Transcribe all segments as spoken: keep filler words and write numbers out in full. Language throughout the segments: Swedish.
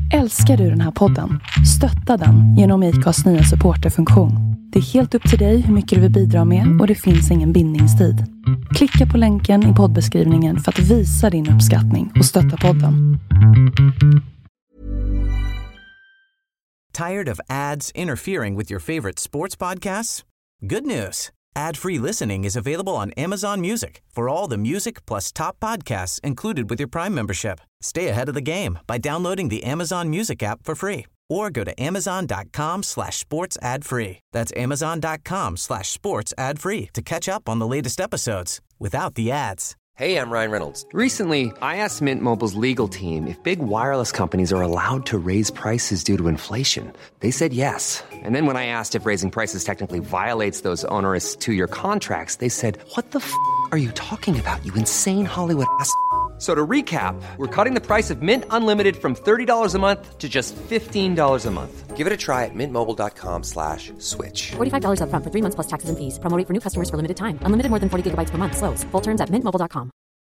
Älskar du den här podden? Stötta den genom I C A:s nya supporterfunktion. Det är helt upp till dig hur mycket du vill bidra med och det finns ingen bindningstid. Klicka på länken i poddbeskrivningen för att visa din uppskattning och stötta podden. Tired of ads interfering with your favorite sports podcasts? Good news. Ad-free listening is available on Amazon Music for all the music plus top podcasts included with your Prime membership. Stay ahead of the game by downloading the Amazon Music app for free or go to amazon.com slash sports ad free. That's amazon.com slash sports ad free to catch up on the latest episodes without the ads. Hey, I'm Ryan Reynolds. Recently, I asked Mint Mobile's legal team if big wireless companies are allowed to raise prices due to inflation. They said yes. And then when I asked if raising prices technically violates those onerous two-year contracts, they said, what the f*** are you talking about, you insane Hollywood ass f- So to recap, we're cutting the price of Mint Unlimited from thirty dollars a month to just fifteen dollars a month. Give it a try at mintmobile.com slash switch. forty-five dollars up front for three months plus taxes and fees. Promo rate for new customers for limited time. Unlimited more than forty gigabytes per month. Slows full terms at mint mobile dot com.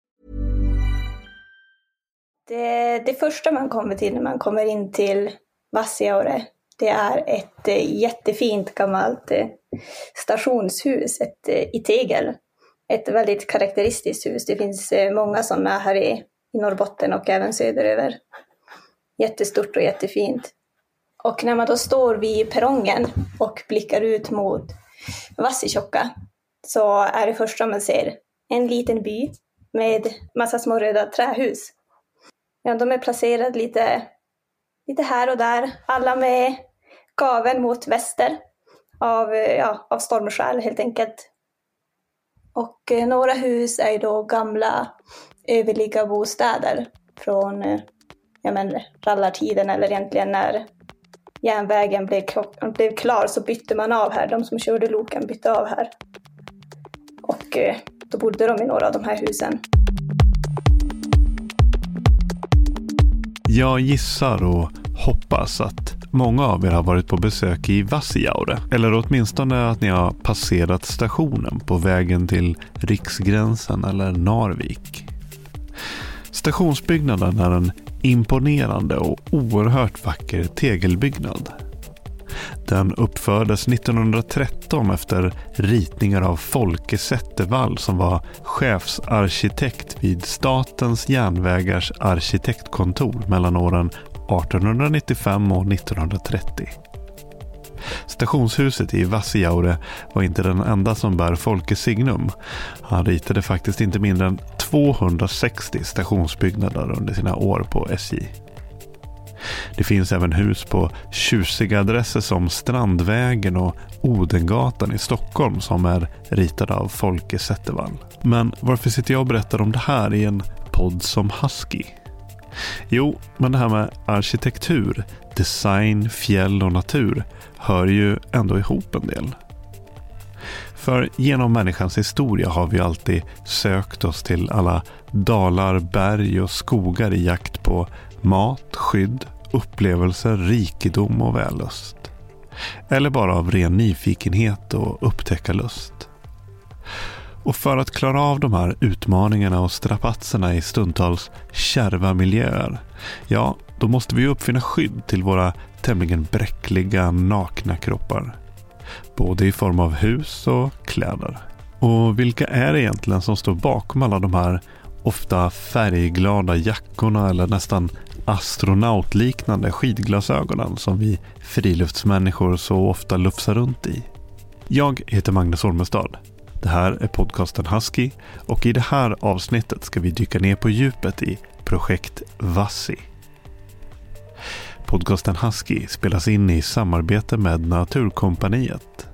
Det, det första man kommer till när man kommer in till Vassijaure, det är ett eh, jättefint gammalt eh, stationshus, ett eh, i tegel. Ett väldigt karaktäristiskt hus. Det finns eh, många sådana här i, i Norrbotten och även söderöver. Jättestort och jättefint. Och när man då står vid perrongen och blickar ut mot Vassitjokka, så är det första man ser en liten by med massa små röda trähus. Ja, de är placerade lite, lite här och där. Alla med gaven mot väster av, ja, av stormskäl helt enkelt. Och eh, några hus är då gamla överliga bostäder från eh, ja, men, rallartiden, eller egentligen när järnvägen blev, blev klar så bytte man av här. De som körde loken bytte av här. Och eh, då bodde de i några av de här husen. Jag gissar och hoppas att många av er har varit på besök i Vassijaure, eller åtminstone att ni har passerat stationen på vägen till Riksgränsen eller Narvik. Stationsbyggnaden är en imponerande och oerhört vacker tegelbyggnad. Den uppfördes nittonhundratretton efter ritningar av Folke Zettervall som var chefsarkitekt vid Statens järnvägars arkitektkontor mellan åren artonhundranittiofem och nittonhundratrettio. Stationshuset i Vassijaure var inte den enda som bär Folke signum. Han ritade faktiskt inte mindre än tvåhundrasextio stationsbyggnader under sina år på S J. Det finns även hus på tjusiga adresser som Strandvägen och Odengatan i Stockholm som är ritade av Folke Zettervall. Men varför sitter jag och berättar om det här i en podd som Husky? Jo, men det här med arkitektur, design, fjäll och natur hör ju ändå ihop en del. För genom människans historia har vi alltid sökt oss till alla dalar, berg och skogar i jakt på mat, skydd, upplevelser, rikedom och vällust. Eller bara av ren nyfikenhet och upptäckarlust. Och för att klara av de här utmaningarna och strapatserna i stundtals kärva miljöer, ja, då måste vi uppfinna skydd till våra tämligen bräckliga, nakna kroppar. Både i form av hus och kläder. Och vilka är det egentligen som står bakom alla de här ofta färgglada jackorna eller nästan astronautliknande skidglasögonen som vi friluftsmänniskor så ofta lufsar runt i? Jag heter Magnus Ormestad. Det här är podcasten Husky och i det här avsnittet ska vi dyka ner på djupet i projekt Vassi. Podcasten Husky spelas in i samarbete med Naturkompaniet.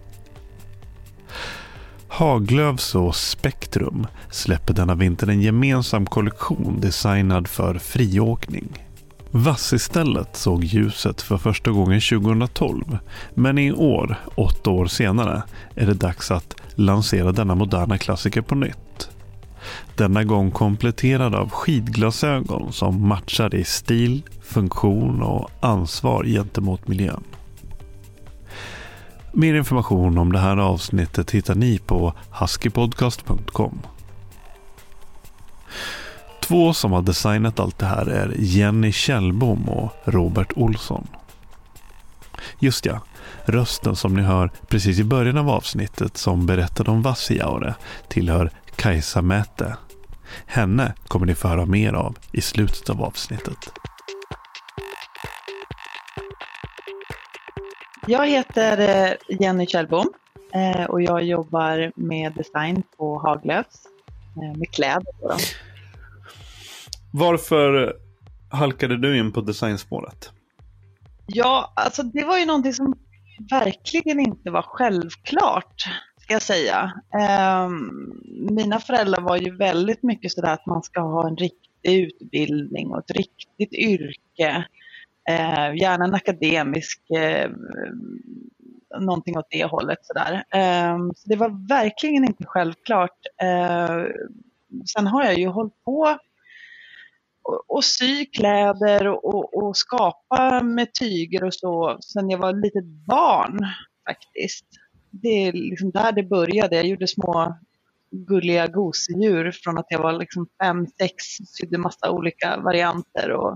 Haglöfs och Spektrum släpper denna vinter en gemensam kollektion designad för friåkning. Vassistället såg ljuset för första gången tjugohundratolv, men i år, åtta år senare, är det dags att lansera denna moderna klassiker på nytt. Denna gång kompletterad av skidglasögon som matchar i stil, funktion och ansvar gentemot miljön. Mer information om det här avsnittet hittar ni på huskypodcast punkt com. Två som har designat allt det här är Jenny Kjellbom och Robert Olsson. Just ja, rösten som ni hör precis i början av avsnittet som berättade om Vassijaure tillhör Kajsa Mäte. Henne kommer ni få höra mer av i slutet av avsnittet. Jag heter Jenny Kjellbom och jag jobbar med design på Haglöfs med kläder. Varför halkade du in på designspåret? Ja, alltså det var ju någonting som verkligen inte var självklart, ska jag säga. Um, mina föräldrar var ju väldigt mycket sådär att man ska ha en riktig utbildning och ett riktigt yrke. Uh, gärna en akademisk, uh, någonting åt det hållet sådär. Um, så det var verkligen inte självklart. Uh, sen har jag ju hållit på och, och sy kläder och, och skapa med tyger och så sen jag var litet barn faktiskt. Det är liksom där det började. Jag gjorde små gulliga gosedjur från att jag var liksom fem, sex, sydde massa olika varianter och,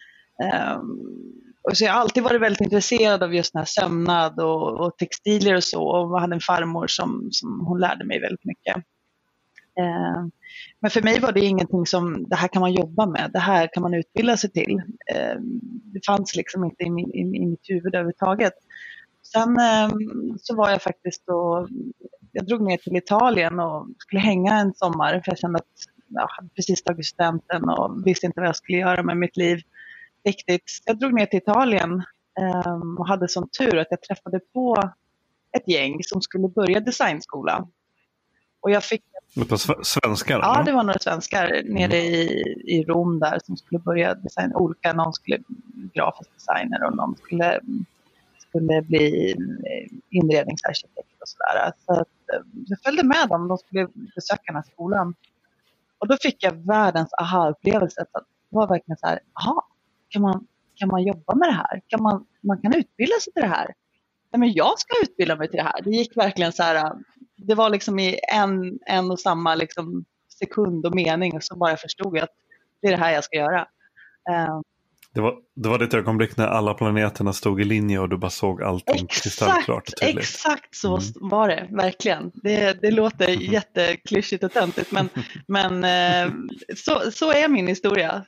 um, och så jag har alltid varit väldigt intresserad av just den här sömnad och, och textilier och så, och jag hade en farmor som, som hon lärde mig väldigt mycket. Uh, men för mig var det ingenting som det här kan man jobba med, det här kan man utbilda sig till. Uh, det fanns liksom inte i, min, i, i mitt huvud överhuvudtaget. Sen um, så var jag faktiskt och jag drog ner till Italien och skulle hänga en sommar för jag kände att jag hade precis tagit studenten och visste inte vad jag skulle göra med mitt liv riktigt. Jag drog ner till Italien um, och hade sån tur att jag träffade på ett gäng som skulle börja designskola. Och jag fick... På svenskar? Ja, det var några svenskar nere i, i Rom där som skulle börja designa olika. Någon skulle bli grafisk designer och någon skulle... skulle bli inredningsarkitekt och sådär. Så att jag följde med dem, de skulle besöka den här skolan. Och då fick jag världens aha-upplevelse. Det var verkligen så här, aha, kan man, kan man jobba med det här? Kan man, man kan utbilda sig till det här? Nej, men jag ska utbilda mig till det här. Det gick verkligen så här, det var liksom i en, en och samma liksom sekund och mening, och så bara förstod jag att det är det här jag ska göra. Det var, det var det ögonblick när alla planeterna stod i linje och du bara såg allting kristallklart och tydligt. Exakt så mm. var det, verkligen. Det, det låter mm. jätteklyschigt och töntigt, men, men så, så är min historia.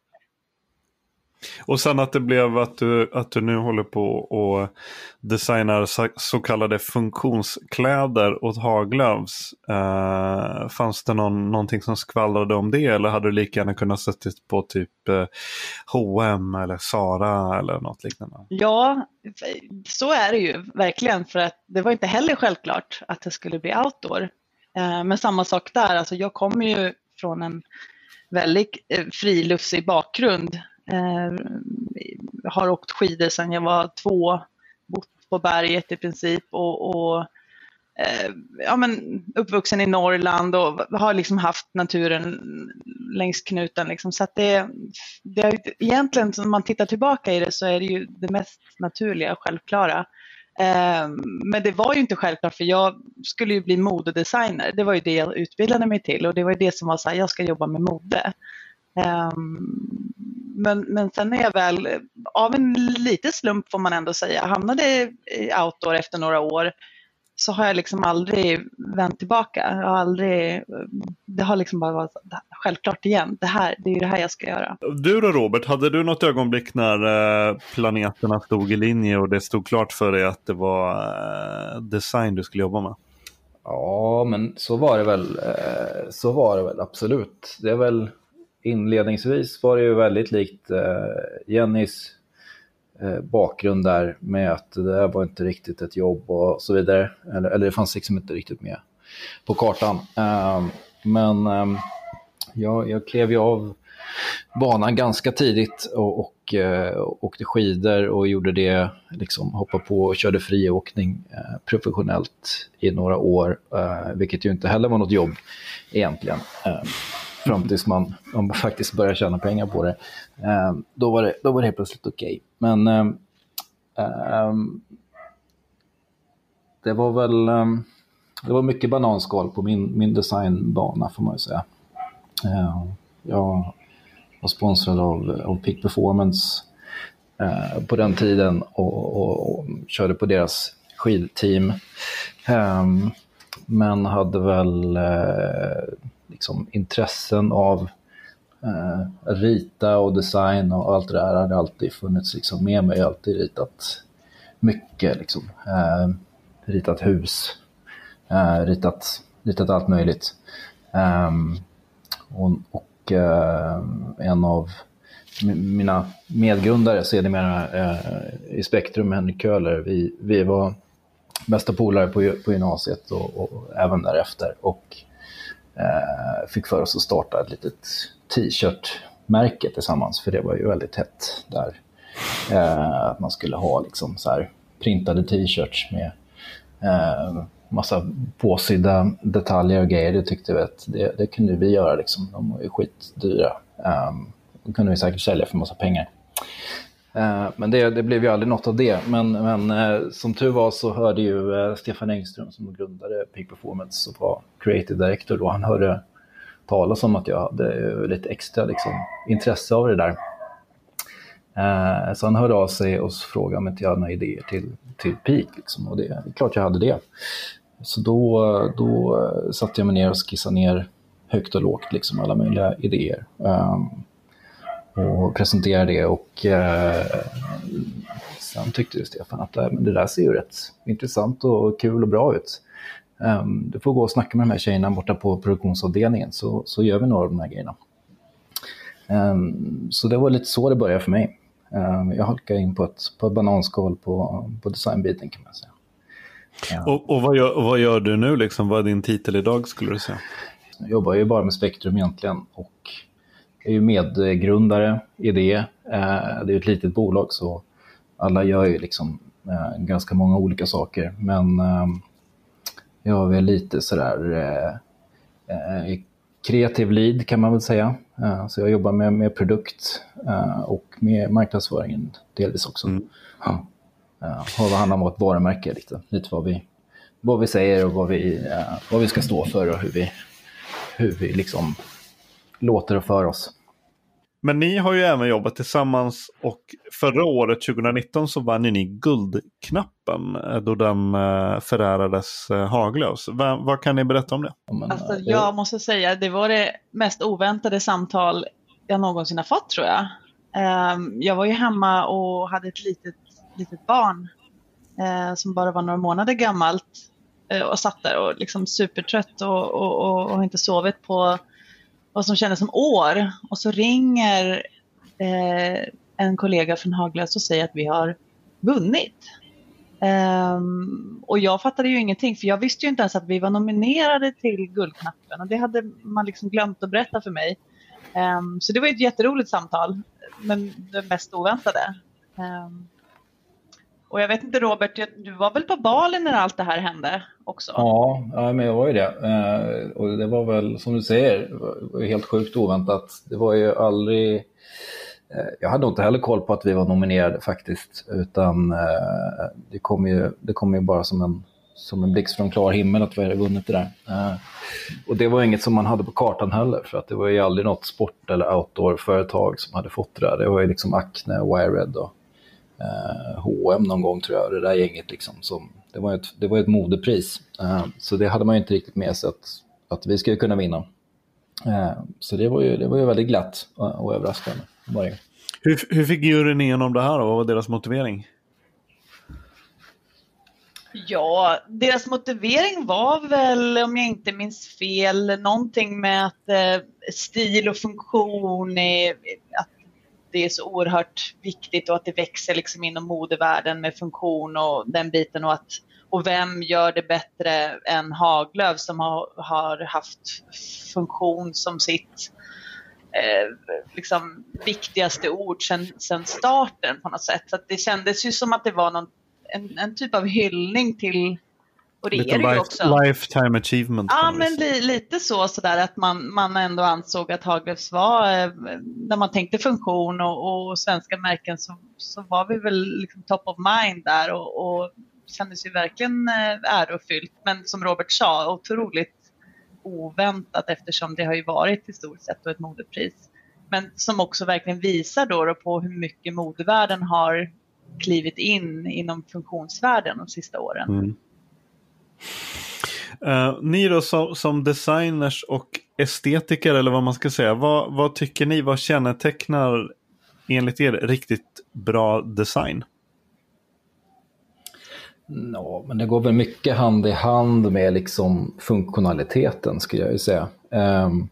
Och sen att det blev att du, att du nu håller på och designar så, så kallade funktionskläder åt Haglöfs. Uh, fanns det någon, någonting som skvallrade om det, eller hade du lika gärna kunnat sätta på typ uh, H och M eller Zara eller något liknande? Ja, så är det ju verkligen, för att det var inte heller självklart att det skulle bli outdoor. Uh, men samma sak där, alltså jag kommer ju från en väldigt uh, friluftsig bakgrund. Uh, har åkt skidor sedan jag var två, bott på berget i princip och, och uh, ja, men uppvuxen i Norrland och har liksom haft naturen längs knuten liksom. Så att det, det är egentligen, om man tittar tillbaka i det, så är det ju det mest naturliga och självklara. Uh, men det var ju inte självklart, för jag skulle ju bli modedesigner. Det var ju det jag utbildade mig till, och det var ju det som var så här, jag ska jobba med mode. Um, men, men sen när jag väl av en liten slump, får man ändå säga, hamnade i outdoor efter några år, så har jag liksom aldrig vänt tillbaka. Jag har aldrig, det har liksom bara varit självklart igen. Det här, det är ju det här jag ska göra. Du då, Robert, hade du något ögonblick när planeterna stod i linje och det stod klart för dig att det var design du skulle jobba med? Ja, men så var det väl. Så var det väl absolut. Det är väl inledningsvis var det ju väldigt likt eh, Jennys eh, bakgrund där, med att det där var inte riktigt ett jobb och så vidare. Eller, eller det fanns liksom inte riktigt med på kartan. Eh, men eh, jag, jag klev ju av banan ganska tidigt och, och eh, åkte skidor och gjorde det, liksom hoppade på och körde friåkning eh, professionellt i några år. Eh, vilket ju inte heller var något jobb egentligen. Eh, Fram tills man, man faktiskt börjar tjäna pengar på det. Eh, då, var det då var det helt plötsligt okej. Okay. Men eh, eh, det var väl eh, det var mycket bananskal på min, min designbana, får man ju säga. Eh, jag var sponsrad av, av Peak Performance eh, på den tiden och, och, och körde på deras skidteam. Um, men hade väl eh, liksom intressen av eh, rita och design och allt det där hade alltid funnits liksom med mig. Jag har alltid ritat mycket liksom. Eh, ritat hus, eh, ritat, ritat allt möjligt. Um, och och eh, en av m- mina medgrundare sedermera eh, i Spektrum, Henrik Köhler, vi, vi var bästa polare på, på gymnasiet och, och även därefter och eh, fick för oss att starta ett litet t-shirt-märke tillsammans, för det var ju väldigt hett där. Eh, att man skulle ha liksom så här printade t-shirts med eh, massa påsydda detaljer och grejer. Det tyckte vi att det, det kunde vi göra liksom. De var ju skitdyra. Um, de kunde vi säkert sälja för massa pengar. Uh, men det, det blev ju aldrig något av det. Men, men uh, som tur var så hörde ju uh, Stefan Engström, som grundade Peak Performance och var creative director då, han hörde talas om att jag hade uh, lite extra liksom, intresse av det där. Uh, så han hörde av sig och frågade om inte jag hade några idéer till, till Peak. Liksom. Och det, det är klart jag hade det. Så då, då satte jag mig ner och skissade ner högt och lågt liksom, alla möjliga idéer. Um, och presenterade det. Och uh, sen tyckte Stefan att uh, men det där ser ju rätt intressant och kul och bra ut. Um, du får gå och snacka med de här tjejerna borta på produktionsavdelningen, så, så gör vi några av de här grejerna. Um, så det var lite så det började för mig. Um, jag halkade in på ett, på ett bananskal på, på designbiten, kan man säga. Ja. Och, och, vad gör, och vad gör du nu liksom? Vad är din titel idag, skulle du säga? Jag jobbar ju bara med Spektrum egentligen och är ju medgrundare i det. Uh, det är ett litet bolag, så alla gör ju liksom uh, ganska många olika saker. Men uh, jag är lite sådär uh, uh, kreativ lead, kan man väl säga. Uh, så jag jobbar med, med produkt uh, och med marknadsföringen delvis också. Mm. Ja. Uh, har vad handlar om vårt varumärke, lite, lite vad, vi, vad vi säger och vad vi, uh, vad vi ska stå för och hur vi, hur vi liksom låter det för oss. Men ni har ju även jobbat tillsammans, och förra året, tjugonitton, så vann ni Guldknappen då den förärades Haglöfs. Vad, vad kan ni berätta om det? Alltså, jag måste säga, det var det mest oväntade samtal jag någonsin har fått, tror jag. Jag var ju hemma och hade ett litet, litet barn som bara var några månader gammalt och satt där och liksom supertrött och, och, och, och inte sovit på vad som kändes som år. Och så ringer eh, en kollega från Haglöfs och säger att vi har vunnit. Um, och jag fattade ju ingenting, för jag visste ju inte ens att vi var nominerade till Guldknappen. Och det hade man liksom glömt att berätta för mig. Um, så det var ett jätteroligt samtal, men det mest oväntade. Um, och jag vet inte, Robert, du var väl på Bali när allt det här hände också? Ja, ja men jag var ju det. Eh, och det var väl, som du säger, var helt sjukt oväntat. Det var ju aldrig... Eh, jag hade inte heller koll på att vi var nominerade faktiskt. Utan eh, det kom ju, det kom ju bara som en, som en blixt från klar himmel att vi hade vunnit det där. Eh, och det var inget som man hade på kartan heller. För att det var ju aldrig något sport- eller outdoor-företag som hade fått det där. Det var ju liksom Acne, Wired och H och M någon gång, tror jag, det där gänget liksom, som, det var ett, det var ett modepris, uh, så det hade man ju inte riktigt med sig att, att vi skulle kunna vinna, uh, så det var ju, det var ju väldigt glatt och, och överraskande. Hur, hur fick juryn igenom det här och vad var deras motivering? Ja, deras motivering var väl, om jag inte minns fel, någonting med att eh, stil och funktion är, att det är så oerhört viktigt och att det växer liksom inom modevärlden med funktion och den biten, och att och vem gör det bättre än Haglöfs som har, har haft funktion som sitt eh, liksom viktigaste ord sedan, sedan starten på något sätt. Så att det kändes ju som att det var någon, en, en typ av hyllning till, och det lite är det ju life, också. Lifetime achievement. Ja, men li, lite så sådär att man, man ändå ansåg att Haglöfs var, eh, när man tänkte funktion och, och svenska märken, så, så var vi väl liksom top of mind där, och, och kändes ju verkligen eh, ärofyllt. Men som Robert sa, otroligt oväntat eftersom det har ju varit i stort sett ett modepris. Men som också verkligen visar då, då på hur mycket modevärlden har klivit in inom funktionsvärlden de sista åren. Mm. Uh, ni då som, som designers och estetiker eller vad man ska säga, vad, vad tycker ni, vad kännetecknar enligt er riktigt bra design? Ja, men det går väl mycket hand i hand med liksom funktionaliteten skulle jag ju säga. Um,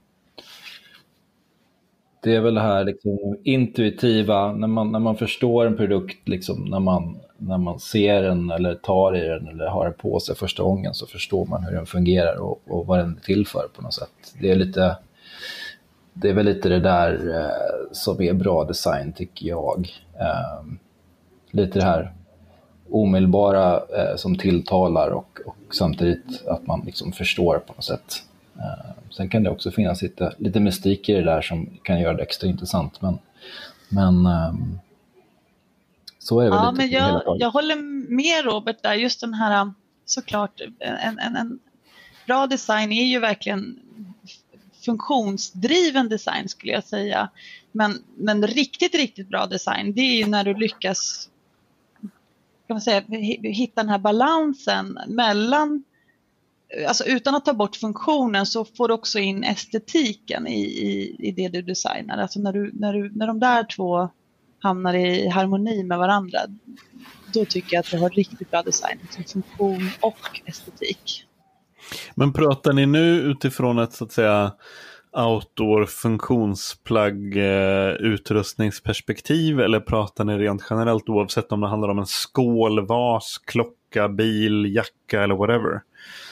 det är väl det här liksom intuitiva, när man, när man förstår en produkt, liksom, när, man, när man ser den eller tar i den eller har den på sig första gången, så förstår man hur den fungerar och, och vad den är till för på något sätt. Det är, lite, det är väl lite det där eh, som är bra design tycker jag. Eh, lite det här omedelbara eh, som tilltalar och, och samtidigt att man liksom förstår på något sätt. Eh, sen kan det också finnas lite, lite mystik i det där som kan göra det extra intressant. Men, men eh, så är det väl ja, lite. Men jag, jag håller med Robert där. Just den här, såklart, en, en, en bra design är ju verkligen funktionsdriven design skulle jag säga. Men, men riktigt, riktigt bra design, det är ju när du lyckas kan man säga, hitta den här balansen mellan, alltså utan att ta bort funktionen så får du också in estetiken i, i, i det du designar. Alltså när, du, när, du, när de där två hamnar i harmoni med varandra, då tycker jag att du har riktigt bra design, liksom funktion och estetik. Men pratar ni nu utifrån ett så att säga outdoor funktionsplagg eh, utrustningsperspektiv, eller pratar ni rent generellt oavsett om det handlar om en skål, vas, klocka, bil, jacka eller whatever?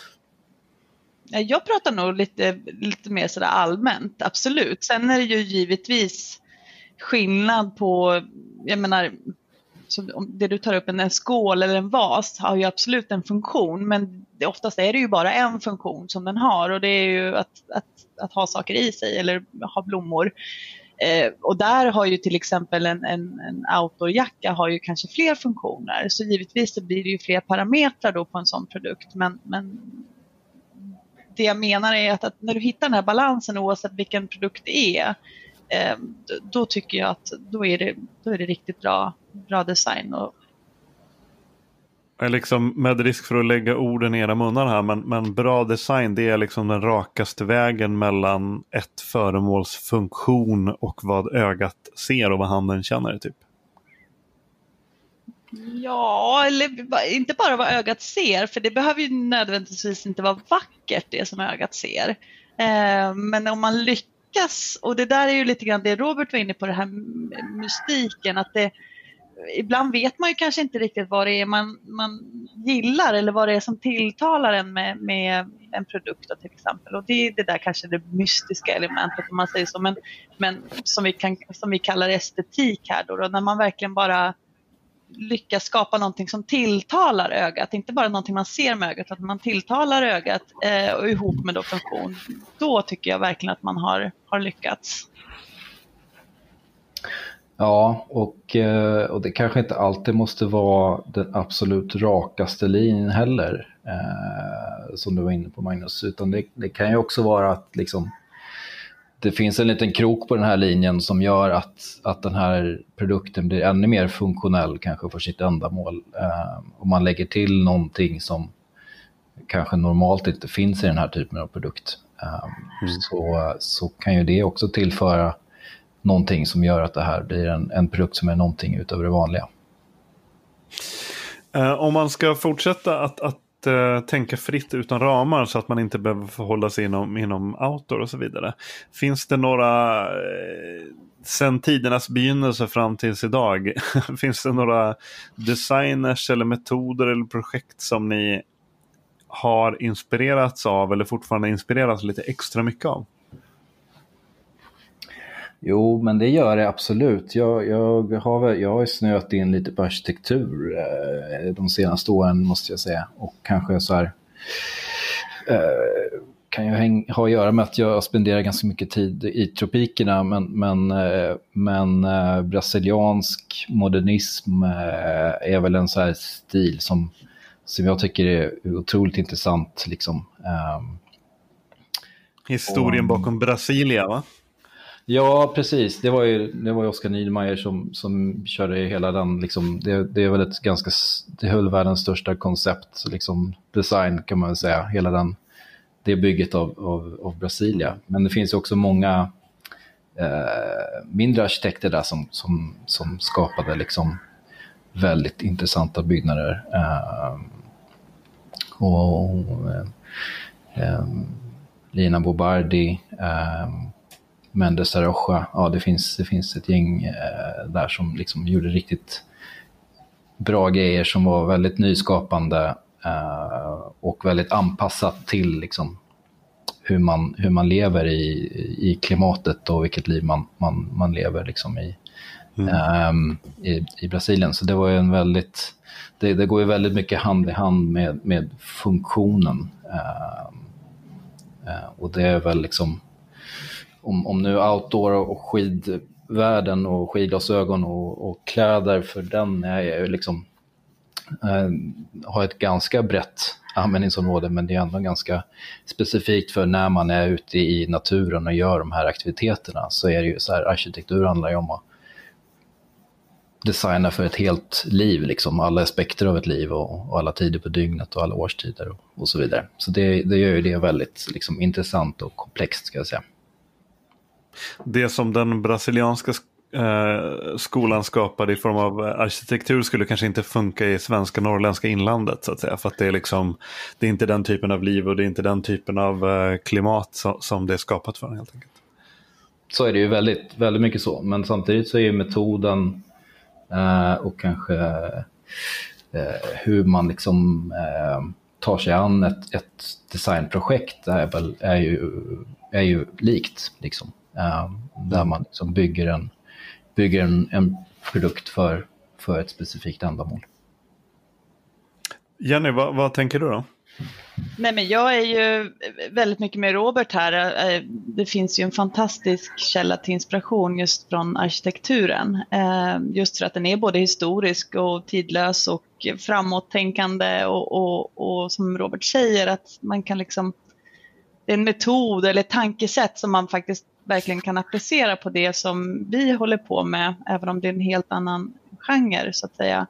Jag pratar nog lite, lite mer sådär allmänt, absolut. Sen är det ju givetvis skillnad på, jag menar, så om det du tar upp, en skål eller en vas har ju absolut en funktion, men det, oftast är det ju bara en funktion som den har, och det är ju att, att, att ha saker i sig eller ha blommor. Eh, och där har ju till exempel en, en, en outdoorjacka har ju kanske fler funktioner, så givetvis så blir det ju fler parametrar då på en sån produkt, men, men det jag menar är att, att när du hittar den här balansen oavsett vilken produkt det är, eh, då tycker jag att då är det, då är det riktigt bra, bra design. Och liksom, med risk för att lägga orden i era munnar här, men, men bra design, det är liksom den rakaste vägen mellan ett föremåls funktion och vad ögat ser och vad handen känner typ. Ja, eller inte bara vad ögat ser, för det behöver ju nödvändigtvis inte vara vackert det som ögat ser. Eh, men om man lyckas, och det där är ju lite grann det Robert var inne på, det här mystiken, att det ibland vet man ju kanske inte riktigt vad det är man, man gillar eller vad det är som tilltalar en med, med en produkt till exempel. Och det är det där kanske det mystiska elementet om man säger så, men, men som, vi kan, som vi kallar estetik här då, då, när man verkligen bara lyckas skapa någonting som tilltalar ögat, inte bara någonting man ser med ögat, att man tilltalar ögat eh, och ihop med då funktion, då tycker jag verkligen att man har, har lyckats. Ja, och, och det kanske inte alltid måste vara den absolut rakaste linjen heller, eh, som du var inne på Magnus, utan det, det kan ju också vara att liksom, det finns en liten krok på den här linjen som gör att, att den här produkten blir ännu mer funktionell kanske för sitt ändamål. Eh, och man lägger till någonting som kanske normalt inte finns i den här typen av produkt. Eh, mm. så, så kan ju det också tillföra någonting som gör att det här blir en, en produkt som är någonting utöver det vanliga. Eh, om man ska fortsätta att, att uh, tänka fritt utan ramar så att man inte behöver förhålla sig inom, inom outdoor och så vidare. Finns det några, eh, sen tidernas begynnelse fram tills idag, finns det några designers eller metoder eller projekt som ni har inspirerats av eller fortfarande inspirerats lite extra mycket av? Jo, men det gör det absolut. Jag, jag, har, jag har snöat in lite på arkitektur eh, de senaste åren måste jag säga. Och kanske så här eh, kan ju häng, ha att göra med att jag spenderar ganska mycket tid i tropikerna. Men, men, eh, men eh, brasiliansk modernism eh, är väl en så här stil som, som jag tycker är otroligt intressant. Liksom. Eh, Historien och, bakom Brasilia, va? Ja, precis. Det var ju, det var ju Oskar Niedermayer som, som körde hela den. Liksom, det, det är väl ett ganska, det höll världens största koncept, liksom design kan man väl säga. Hela den, det bygget av, av, av Brasilia. Men det finns också många eh, mindre arkitekter där som, som, som skapade liksom väldigt intressanta byggnader. Eh, och eh, eh, Lina Bobardi, eh, Mendes da Rocha, ja det finns, det finns ett gäng eh, där som liksom gjorde riktigt bra grejer som var väldigt nyskapande eh, och väldigt anpassat till liksom hur man, hur man lever i, i klimatet och vilket liv man, man, man lever liksom i, mm. eh, i, i Brasilien. Så det var ju en väldigt, det, det går ju väldigt mycket hand i hand med, med funktionen eh, eh, och det är väl liksom Om, om nu outdoor och skidvärlden och skidglasögon och, och kläder för den är ju liksom eh, har ett ganska brett användningsområde, men det är ändå ganska specifikt för när man är ute i naturen och gör de här aktiviteterna. Så är det ju så här, arkitektur handlar ju om att designa för ett helt liv, liksom alla aspekter av ett liv och, och alla tider på dygnet och alla årstider och, och så vidare. Så det, det gör ju det väldigt liksom intressant och komplext, ska jag säga. Det som den brasilianska eh, skolan skapade i form av arkitektur skulle kanske inte funka i svenska norrländska inlandet, så att säga, för att det är liksom, det är inte den typen av liv och det är inte den typen av eh, klimat som, som det är skapat för, helt enkelt. Så är det ju väldigt, väldigt mycket så, men samtidigt så är ju metoden eh, och kanske eh, hur man liksom eh, tar sig an ett, ett designprojekt är, väl, är, ju, är ju likt liksom. Uh, där man liksom bygger, en, bygger en, en produkt för, för ett specifikt ändamål. Jenny, vad, vad tänker du då? Nej, men jag är ju väldigt mycket med Robert här. Det finns ju en fantastisk källa till inspiration just från arkitekturen. Just för att den är både historisk och tidlös och framåttänkande och, och, och som Robert säger, att man kan liksom, det är en metod eller ett tankesätt som man faktiskt verkligen kan applicera på det som vi håller på med, även om det är en helt annan genre, så att säga.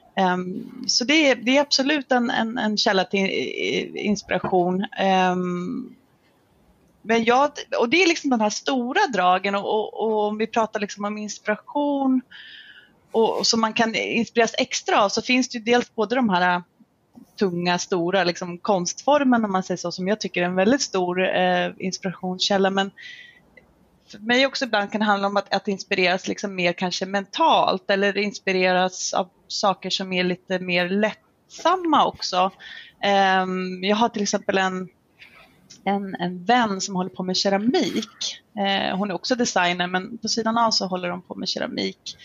Um, så det är, det är absolut en, en, en källa till inspiration. Um, men jag, och det är liksom de här stora dragen, och, och, och om vi pratar liksom om inspiration och, och som man kan inspireras extra av, så finns det ju dels både de här tunga, stora liksom konstformen, om man säger så, som jag tycker är en väldigt stor eh, inspirationskälla, men för mig också ibland kan det handla om att, att inspireras liksom mer kanske mentalt, eller inspireras av saker som är lite mer lättsamma också. Um, jag har till exempel en, en, en vän som håller på med keramik. Uh, hon är också designer, men på sidan av så håller hon på med keramik.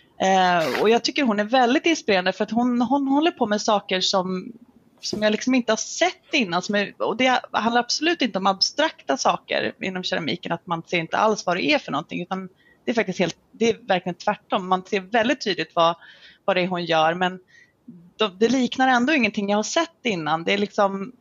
Uh, och jag tycker hon är väldigt inspirerande, för att hon, hon håller på med saker som som jag liksom inte har sett innan. Som är, och det handlar absolut inte om abstrakta saker inom keramiken, att man ser inte alls vad det är för någonting, utan det är faktiskt helt, det är verkligen tvärtom. Man ser väldigt tydligt vad, vad det är hon gör, men det, det liknar ändå ingenting jag har sett innan. Det är liksom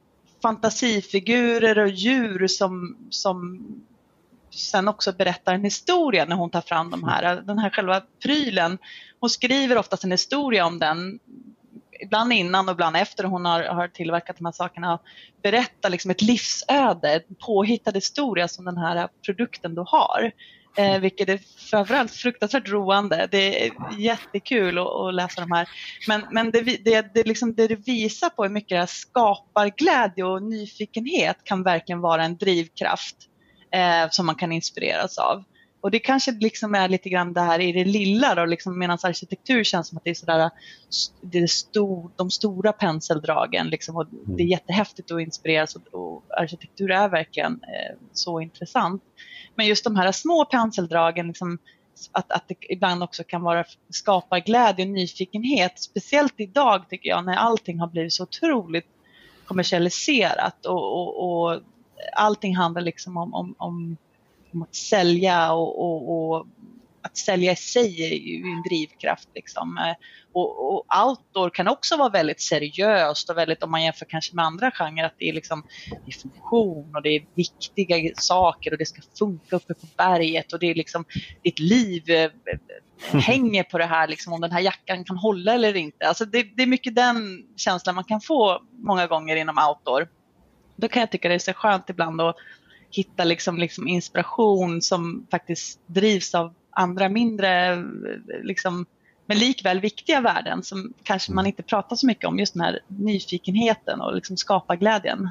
fantasifigurer och djur som, som sen också berättar en historia när hon tar fram de här, den här själva prylen. Hon skriver oftast en historia om den, ibland innan och ibland efter hon har, har tillverkat de här sakerna, berättar liksom ett livsöde, en påhittad historia som den här produkten då har. Eh, vilket är framförallt fruktansvärt roande. Det är jättekul att, att läsa de här. Men, men det, det, det, liksom, det det visar på är mycket det skaparglädje och nyfikenhet kan verkligen vara en drivkraft eh, som man kan inspireras av. Och det kanske liksom är lite grann det här i det lilla då, liksom, medan arkitektur känns som att det är sådär, det är stor, de stora penseldragen liksom, och det är jättehäftigt att inspireras, och, och arkitektur är verkligen eh, så intressant. Men just de här små penseldragen, liksom, att, att det ibland också kan vara skapa glädje och nyfikenhet, speciellt idag tycker jag, när allting har blivit så otroligt kommersialiserat och, och, och allting handlar liksom om, om, om om att sälja och, och, och att sälja i sig är ju en drivkraft liksom. Eh, och, och outdoor kan också vara väldigt seriöst och väldigt, om man jämför kanske med andra genrer, att det är liksom det är funktion och det är viktiga saker och det ska funka uppe på berget och det är liksom ditt liv eh, hänger på det här liksom, om den här jackan kan hålla eller inte. Alltså det, det är mycket den känslan man kan få många gånger inom outdoor. Då kan jag tycka det är så skönt ibland att hitta liksom, liksom inspiration som faktiskt drivs av andra mindre liksom, men likväl viktiga värden som kanske man inte pratar så mycket om, just den här nyfikenheten och liksom skapa glädjen.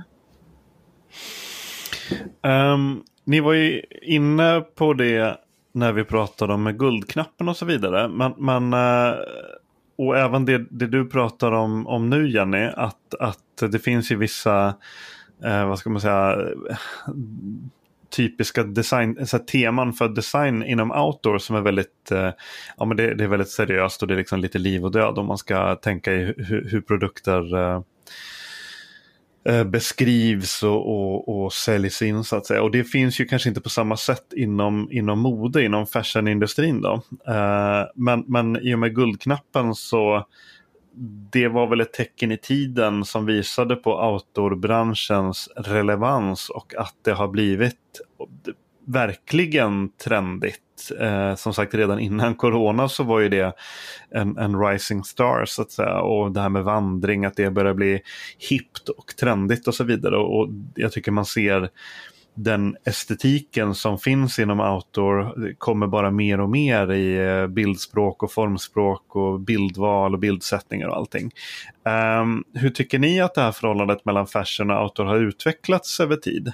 Um, ni var ju inne på det när vi pratade om guldknappen och så vidare, men, men uh, och även det, det du pratar om, om nu, Jenny, att, att det finns ju vissa Eh, vad ska man säga, typiska design, så här, teman för design inom outdoor som är väldigt, eh, ja men det, det är väldigt seriöst och det är liksom lite liv och död om man ska tänka i hur, hur produkter eh, eh, beskrivs och, och, och säljs in så att säga. Och det finns ju kanske inte på samma sätt inom, inom mode, inom fashionindustrin då. Eh, men, men i och med guldknappen så det var väl ett tecken i tiden som visade på outdoorbranschens relevans och att det har blivit verkligen trendigt. Eh, som sagt, redan innan corona så var ju det en, en rising star så att säga, och det här med vandring, att det börjar bli hippt och trendigt och så vidare, och, och jag tycker man ser den estetiken som finns inom outdoor kommer bara mer och mer i bildspråk och formspråk och bildval och bildsättningar och allting. Um, hur tycker ni att det här förhållandet mellan fashion och outdoor har utvecklats över tid?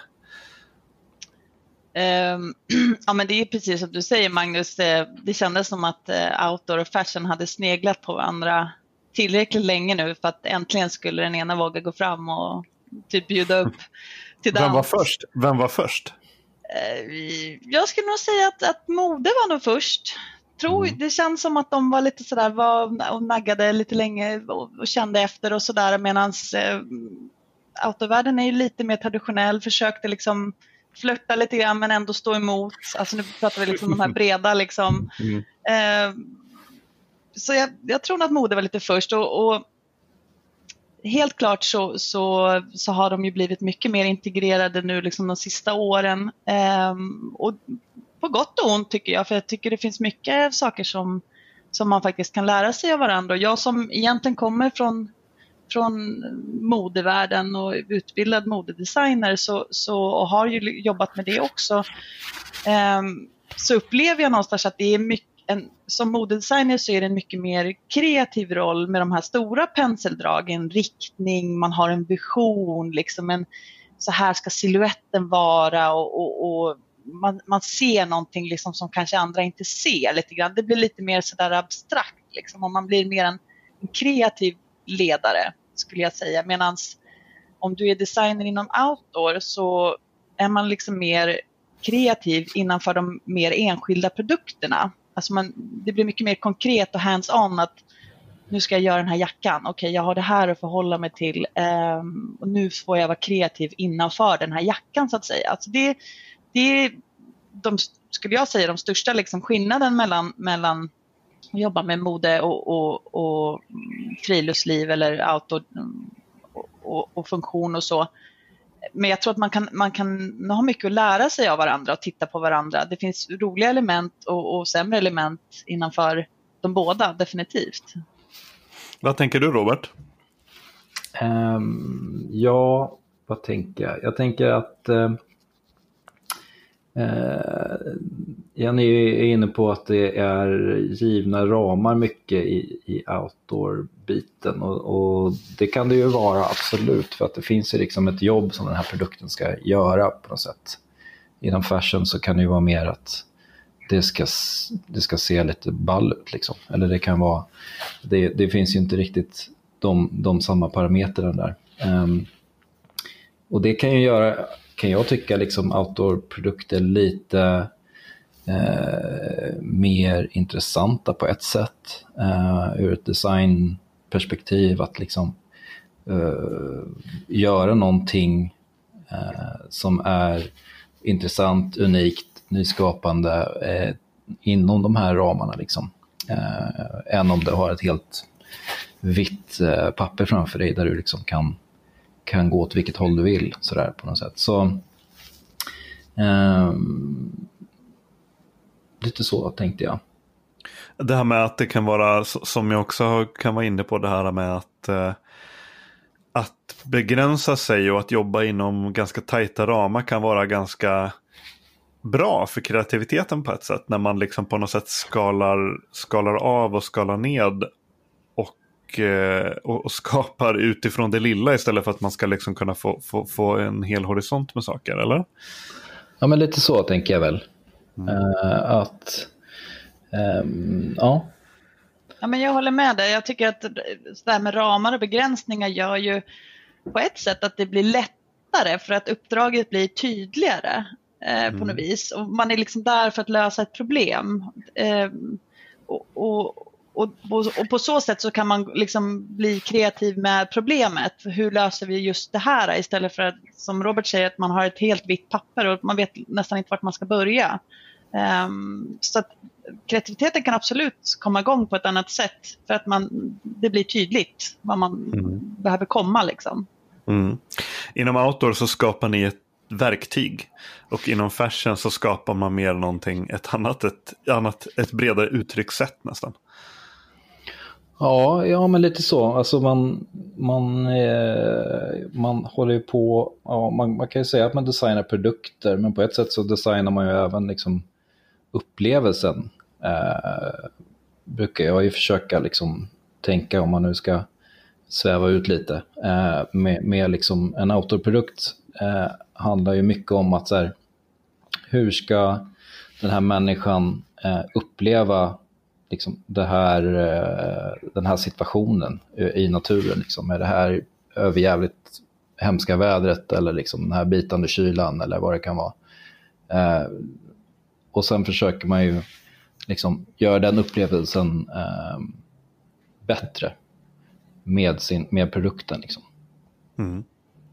Um, ja, men det är precis som du säger, Magnus. Det kändes som att outdoor och fashion hade sneglat på varandra tillräckligt länge nu för att äntligen skulle den ena våga gå fram och typ bjuda upp till dans. Vem var först? Vem var först? Jag skulle nog säga att, att mode var nog först. Tror, mm. Det känns som att de var lite sådär var och naggade lite länge och, och kände efter och sådär, medans eh, outdoorvärlden är ju lite mer traditionell, försökte liksom flirta lite grann men ändå stå emot. Alltså nu pratar vi liksom de här breda liksom. Mm. Eh, så jag, jag tror att mode var lite först och, och helt klart så, så, så har de ju blivit mycket mer integrerade nu liksom de sista åren. Um, och på gott och ont tycker jag, för jag tycker det finns mycket saker som, som man faktiskt kan lära sig av varandra. Och jag som egentligen kommer från, från modevärlden och utbildad modedesigner så, så, och har ju jobbat med det också, um, så upplever jag någonstans att det är mycket En, som modedesigner så är det en mycket mer kreativ roll med de här stora penseldragen, riktning, man har en vision, liksom en, så här ska silhuetten vara och, och, och man, man ser någonting liksom som kanske andra inte ser lite grann. Det blir lite mer sådär abstrakt liksom, och man blir mer en, en kreativ ledare skulle jag säga. Medan om du är designer inom outdoor så är man liksom mer kreativ innanför de mer enskilda produkterna. Alltså man, det blir mycket mer konkret och hands-on att nu ska jag göra den här jackan. Okej, okay, jag har det här att förhålla mig till. Um, och nu får jag vara kreativ innanför den här jackan så att säga. Alltså det, det är, de, skulle jag säga, de största liksom skillnaden mellan, mellan att jobba med mode och, och, och friluftsliv eller outdoor och, och, och funktion och så. Men jag tror att man kan, man kan ha mycket att lära sig av varandra och titta på varandra. Det finns roliga element och, och sämre element innanför de båda, definitivt. Vad tänker du, Robert? Um, ja, vad tänker jag? Jag tänker att uh, uh, Jenny är inne på att det är givna ramar mycket i, i outdoor-biten och, och det kan det ju vara absolut, för att det finns ju liksom ett jobb som den här produkten ska göra på något sätt. Inom fashion så kan det ju vara mer att det ska, det ska se lite ball ut liksom. Eller det kan vara, det, det finns ju inte riktigt de, de samma parametrar där. Um, och det kan ju göra, kan jag tycka, liksom outdoor-produkter lite Eh, mer intressanta på ett sätt eh, ur ett designperspektiv, att liksom eh, göra någonting eh, som är intressant, unikt, nyskapande, eh, inom de här ramarna liksom. Eh, än om du har ett helt vitt eh, papper framför dig där du liksom kan, kan gå åt vilket håll du vill sådär på något sätt. Så eh, lite så tänkte jag. Det här med att det kan vara, som jag också kan vara inne på, det här med att eh, att begränsa sig och att jobba inom ganska tajta ramar kan vara ganska bra för kreativiteten på ett sätt, när man liksom på något sätt skalar, skalar av och skalar ned och, eh, och, och skapar utifrån det lilla istället för att man ska liksom kunna få, få, få en hel horisont med saker, eller? Ja, men lite så tänker jag väl. Mm. Uh, att um, ja. Ja, men jag håller med dig. Jag tycker att det här med ramar och begränsningar gör ju på ett sätt att det blir lättare för att uppdraget blir tydligare eh, mm. på något vis. Och man är liksom där för att lösa ett problem. Eh, och, och, och, och på så sätt så kan man liksom bli kreativ med problemet. Hur löser vi just det här istället för att, som Robert säger, att man har ett helt vitt papper och man vet nästan inte vart man ska börja. Um, så att kreativiteten kan absolut komma igång på ett annat sätt för att man, det blir tydligt vad man mm. behöver komma liksom. Mm. Inom outdoor så skapar ni ett verktyg och inom fashion så skapar man mer någonting, ett annat, ett annat, ett bredare uttryckssätt nästan. Ja, ja men lite så. Alltså man, man, eh, man håller ju på, ja, man, man kan ju säga att man designar produkter, men på ett sätt så designar man ju även liksom upplevelsen. Eh, brukar jag ju försöka liksom tänka, om man nu ska sväva ut lite, eh, med, med liksom en outdoor-produkt eh, handlar ju mycket om att så här, hur ska den här människan eh, uppleva liksom det här, den här situationen i naturen liksom, med det här överjävligt hemska vädret eller liksom den här bitande kylan eller vad det kan vara. Eh, och sen försöker man ju liksom göra den upplevelsen eh, bättre med, sin, med produkten liksom. Mm.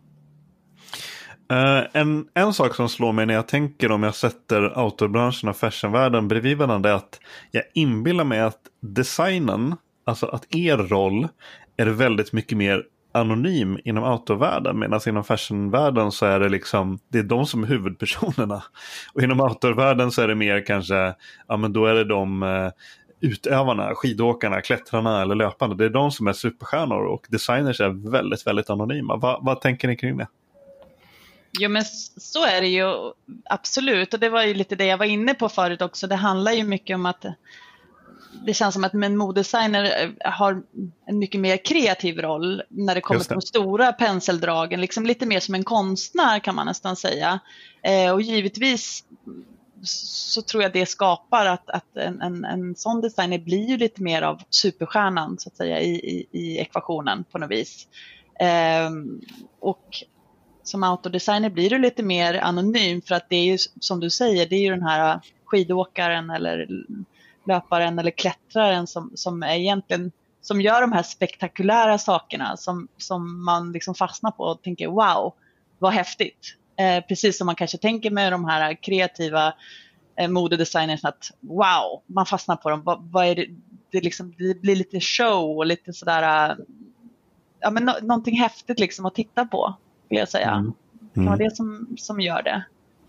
Uh, en, en sak som slår mig när jag tänker, om jag sätter outdoorbranschen och fashionvärlden bredvid varandra, är att jag inbillar mig att designen, alltså att er roll är väldigt mycket mer anonym inom outdoorvärlden, medan inom fashionvärlden så är det liksom, det är de som är huvudpersonerna, och inom outdoorvärlden så är det mer kanske, ja men då är det de uh, utövarna, skidåkarna, klättrarna eller löparna, det är de som är superstjärnor, och designers är väldigt, väldigt anonyma. Va, vad tänker ni kring det? Jo, men så är det ju absolut, och det var ju lite det jag var inne på förut också. Det handlar ju mycket om att det känns som att en modedesigner har en mycket mer kreativ roll när det kommer till de stora penseldragen, liksom lite mer som en konstnär kan man nästan säga. Eh, och givetvis så tror jag det skapar att, att en, en, en sån designer blir ju lite mer av superstjärnan så att säga i, i, i ekvationen på något vis. Eh, och som outdoor-designer blir du lite mer anonym, för att det är ju som du säger, det är ju den här skidåkaren eller löparen eller klättraren som, som är egentligen som gör de här spektakulära sakerna som, som man liksom fastnar på och tänker wow, vad häftigt. Eh, precis som man kanske tänker med de här kreativa eh, modedesigners, att wow, man fastnar på dem. Vad, vad är det? Det, liksom, det blir lite show och lite sådär, ja men no, någonting häftigt liksom att titta på, vill jag säga. Mm. Det kan vara det som, som gör det.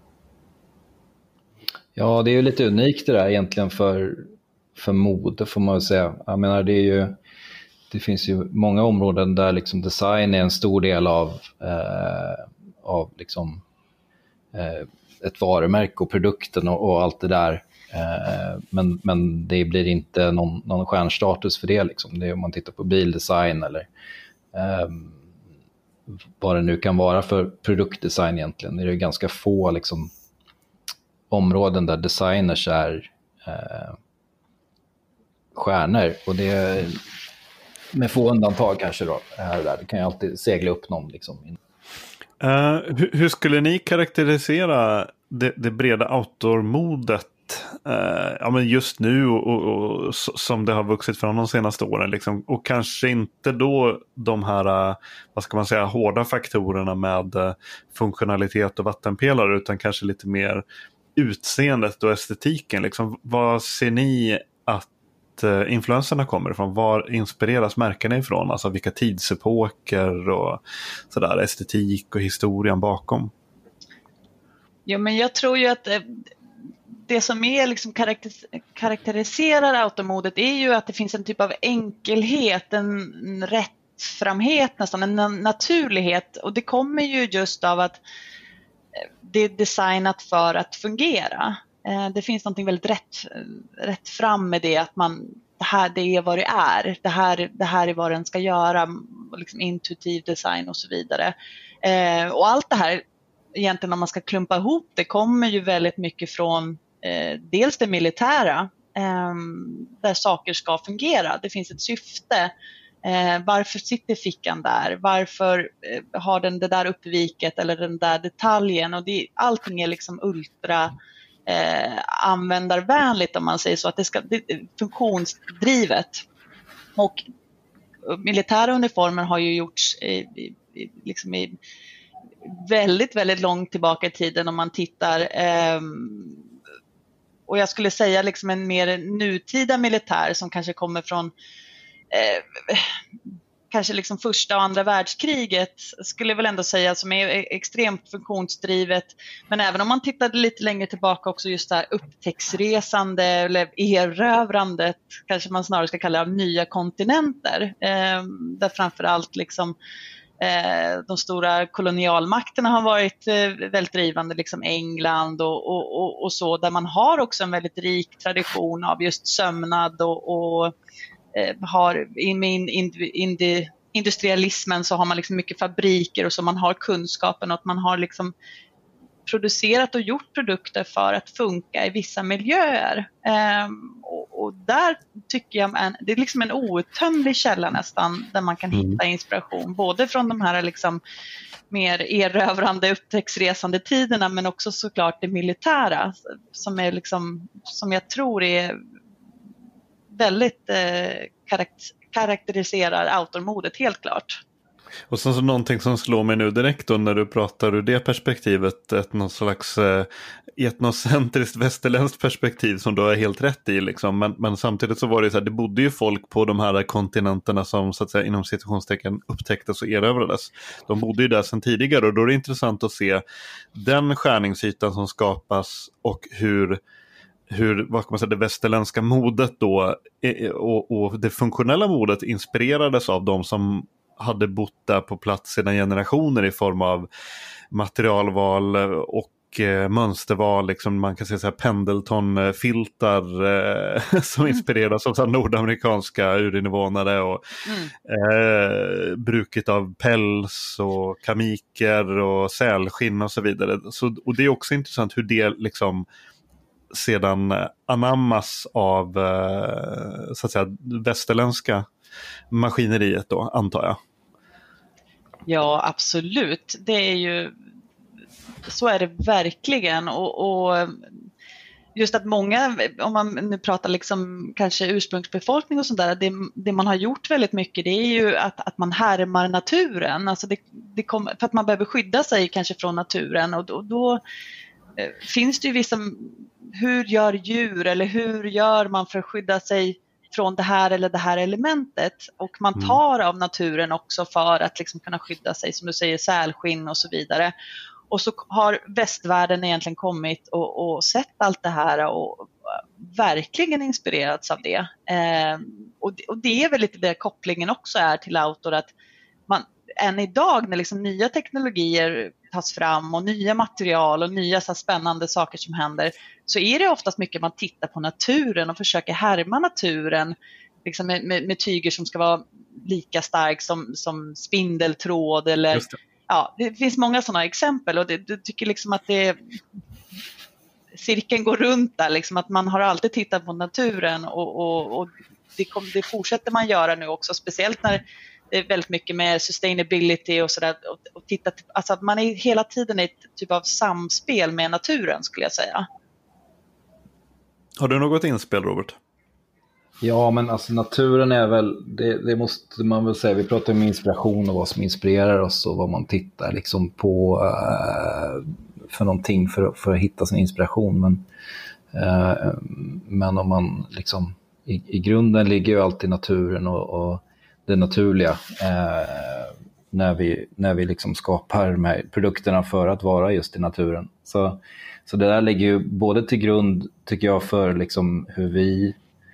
Ja, det är ju lite unikt det där egentligen för, för mode, får man väl säga. Jag menar, det är ju, det finns ju många områden där liksom design är en stor del av, eh, av liksom, eh, ett varumärke och produkten och, och allt det där. Eh, men, men det blir inte någon, någon stjärnstatus för det. Liksom. Det är om man tittar på bildesign eller eh, vad det nu kan vara för produktdesign egentligen. Det är ju ganska få liksom, områden där designers är eh, stjärnor, och det är med få undantag kanske då här och där. Det kan ju alltid segla upp någon liksom. Uh, hur, hur skulle ni karaktärisera det, det breda outdoor-modet uh, ja, men just nu och, och, och som det har vuxit fram de senaste åren liksom, och kanske inte då de här, uh, vad ska man säga, hårda faktorerna med uh, funktionalitet och vattenpelare, utan kanske lite mer utseendet och estetiken. Liksom, vad ser ni att influenserna kommer ifrån? Var inspireras märkena ifrån? Alltså vilka tidsepoker och sådär, estetik och historien bakom? Ja, men jag tror ju att det som är liksom karakter- karaktäriserar automodet är ju att det finns en typ av enkelhet, en rättframhet, nästan en naturlighet, och det kommer ju just av att det är designat för att fungera. Det finns något väldigt rätt, rätt fram med det, att man, det här det är vad det är, det här, det här är vad den ska göra, liksom intuitiv design och så vidare. Eh, och allt det här, egentligen om man ska klumpa ihop det, kommer ju väldigt mycket från eh, dels det militära, eh, där saker ska fungera. Det finns ett syfte. Eh, varför sitter fickan där? Varför eh, har den det där uppviket eller den där detaljen? Och det, allting är liksom ultra Eh, användarvänligt, om man säger så, att det ska det, funktionsdrivet. Och militära uniformer har ju gjorts i, i, liksom i väldigt, väldigt långt tillbaka i tiden om man tittar. Eh, och jag skulle säga liksom en mer nutida militär som kanske kommer från eh, kanske liksom första och andra världskriget, skulle jag väl ändå säga, som är extremt funktionsdrivet. Men även om man tittade lite längre tillbaka också, just det här upptäcktsresande eller erövrandet, kanske man snarare ska kalla det, av nya kontinenter. Eh, där framförallt liksom eh, de stora kolonialmakterna har varit eh, väldigt drivande, liksom England och, och, och, och så, där man har också en väldigt rik tradition av just sömnad och, och har i min indi, industrialismen så har man liksom mycket fabriker och så, man har kunskapen och att man har liksom producerat och gjort produkter för att funka i vissa miljöer. Um, och, och där tycker jag en, det är liksom en outtömlig källa nästan, där man kan hitta inspiration både från de här liksom mer erövrande upptäcktsresande tiderna, men också såklart det militära som är liksom, som jag tror är väldigt eh, karakt- karaktäriserar autormodet, helt klart. Och så, så någonting som slår mig nu direkt då när du pratar ur det perspektivet, ett någon slags eh, etnocentriskt västerländskt perspektiv som du har helt rätt i liksom. men, men samtidigt så var det så här, det bodde ju folk på de här kontinenterna som så att säga inom situationstecken upptäcktes och erövrades. De bodde ju där sedan tidigare, och då är det intressant att se den skärningsytan som skapas och hur hur vad kan man säga, det västerländska modet då och, och det funktionella modet inspirerades av de som hade bott där på plats sedan generationer i form av materialval och eh, mönsterval, liksom man kan säga så här Pendleton-filtar eh, som inspireras av nordamerikanska urinvånare och mm. eh, bruket av päls och kamiker och sälskinn och så vidare. Så, och det är också intressant hur det liksom sedan anammas av så att säga västerländska maskineriet då, antar jag. Ja, absolut. Det är ju, så är det verkligen. Och, och just att många, om man nu pratar liksom kanske ursprungsbefolkning och sånt där, det, det man har gjort väldigt mycket, det är ju att, att man härmar naturen. Alltså det, det kommer, för att man behöver skydda sig kanske från naturen, och då, då finns det ju vissa, hur gör djur eller hur gör man för att skydda sig från det här eller det här elementet, och man tar av naturen också för att liksom kunna skydda sig, som du säger, sälskinn och så vidare. Och så har västvärlden egentligen kommit och, och sett allt det här och verkligen inspirerats av det. Eh, och, det och det är väl lite det kopplingen också är till autor, att man än idag när liksom nya teknologier tas fram och nya material och nya så spännande saker som händer, så är det oftast mycket man tittar på naturen och försöker härma naturen liksom med, med, med tyger som ska vara lika stark som, som spindeltråd eller det. Ja, det finns många sådana exempel, och det, du tycker liksom att det cirkeln går runt där, liksom att man har alltid tittat på naturen, och, och, och det, kom, det fortsätter man göra nu också, speciellt när det är väldigt mycket med sustainability och sådär, och, och titta, alltså att man är hela tiden i ett typ av samspel med naturen, skulle jag säga. Har du något inspel, Robert? Ja, men alltså naturen är väl, det, det måste man väl säga, vi pratar om inspiration och vad som inspirerar oss och vad man tittar liksom på, uh, för någonting för, för att hitta sin inspiration. Men, eh, men om man liksom, i, i grunden ligger ju alltid naturen och, och det naturliga eh, när vi, när vi liksom skapar de här produkterna för att vara just i naturen. Så, så det där ligger ju både till grund, tycker jag, för liksom hur vi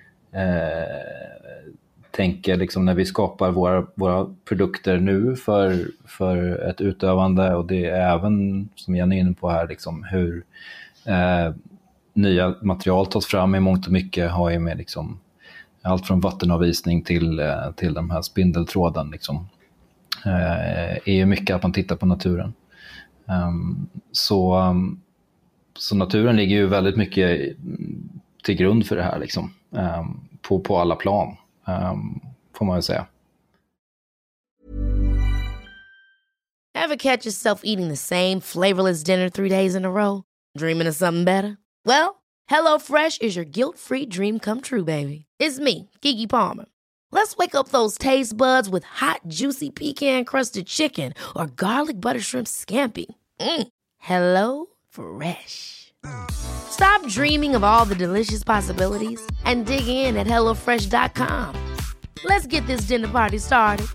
eh, tänker liksom när vi skapar våra, våra produkter nu för, för ett utövande, och det är även, som jag är inne på här, liksom hur eh, nya material tas fram i mångt och mycket, har ju med liksom allt från vattenavvisning till, eh, till de här spindeltråden liksom. Eh, är ju mycket att man tittar på naturen. Um, så, um, så naturen ligger ju väldigt mycket till grund för det här liksom, um, på, på alla plan, um, får man ju säga. Ever catch yourself eating the same flavorless dinner three days in a row? Dreaming of something better? Well, HelloFresh is your guilt-free dream come true, baby. It's me, Keke Palmer. Let's wake up those taste buds with hot, juicy pecan-crusted chicken or garlic butter shrimp scampi. Mm. Hello Fresh. Stop dreaming of all the delicious possibilities and dig in at hello fresh dot com. Let's get this dinner party started.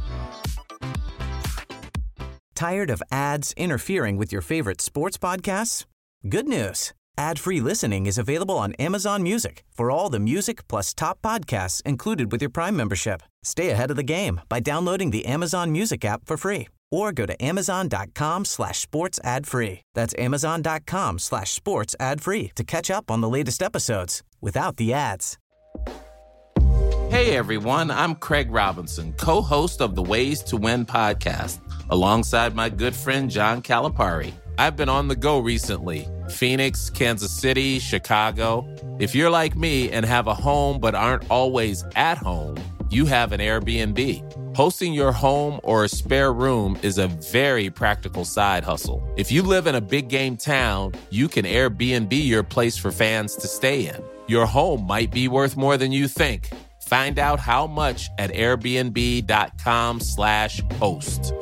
Tired of ads interfering with your favorite sports podcasts? Good news. Ad-free listening is available on Amazon Music for all the music plus top podcasts included with your Prime membership. Stay ahead of the game by downloading the Amazon Music app for free or go to amazon.com slash sports ad free. That's amazon.com slash sports ad free to catch up on the latest episodes without the ads. Hey everyone, I'm Craig Robinson, co-host of the Ways to Win podcast, alongside my good friend John Calipari. I've been on the go recently. Phoenix, Kansas City, Chicago. If you're like me and have a home but aren't always at home, you have an Airbnb. Hosting your home or a spare room is a very practical side hustle. If you live in a big game town, you can Airbnb your place for fans to stay in. Your home might be worth more than you think. Find out how much at airbnb.com slash host.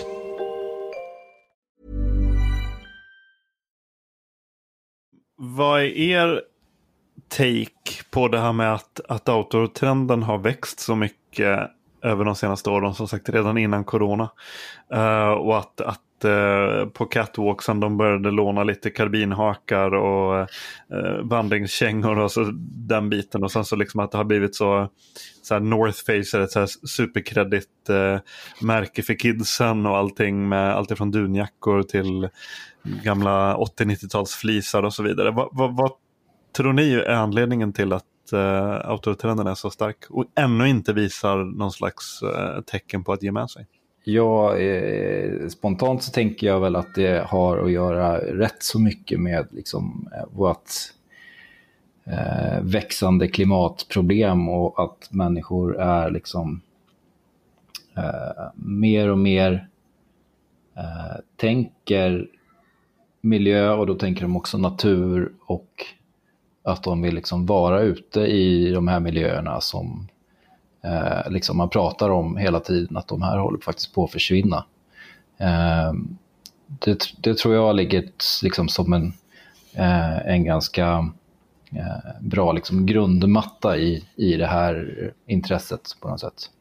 Vad är er take på det här med att, att outdoor-trenden har växt så mycket över de senaste åren, som sagt redan innan corona, uh, och att, att uh, på catwalksen de började låna lite karbinhakar och uh, vandringskängor och så den biten, och sen så liksom att det har blivit så, så här North Face är ett så här superkredit uh, märke för kidsen och allting, med allt från dunjackor till gamla åttio-nittio-tals flisar och så vidare. Vad, vad, vad tror ni är anledningen till att uh, outdoor-trenden är så stark och ännu inte visar någon slags uh, tecken på att ge med sig? Ja, eh, spontant så tänker jag väl att det har att göra rätt så mycket med liksom, eh, vårt eh, växande klimatproblem, och att människor är liksom eh, mer och mer eh, tänker miljö, och då tänker de också natur, och att de vill liksom vara ute i de här miljöerna som eh, liksom man pratar om hela tiden, att de här håller faktiskt på att försvinna. Eh, det, det tror jag ligger liksom som en, eh, en ganska eh, bra liksom grundmatta i, i det här intresset på något sätt.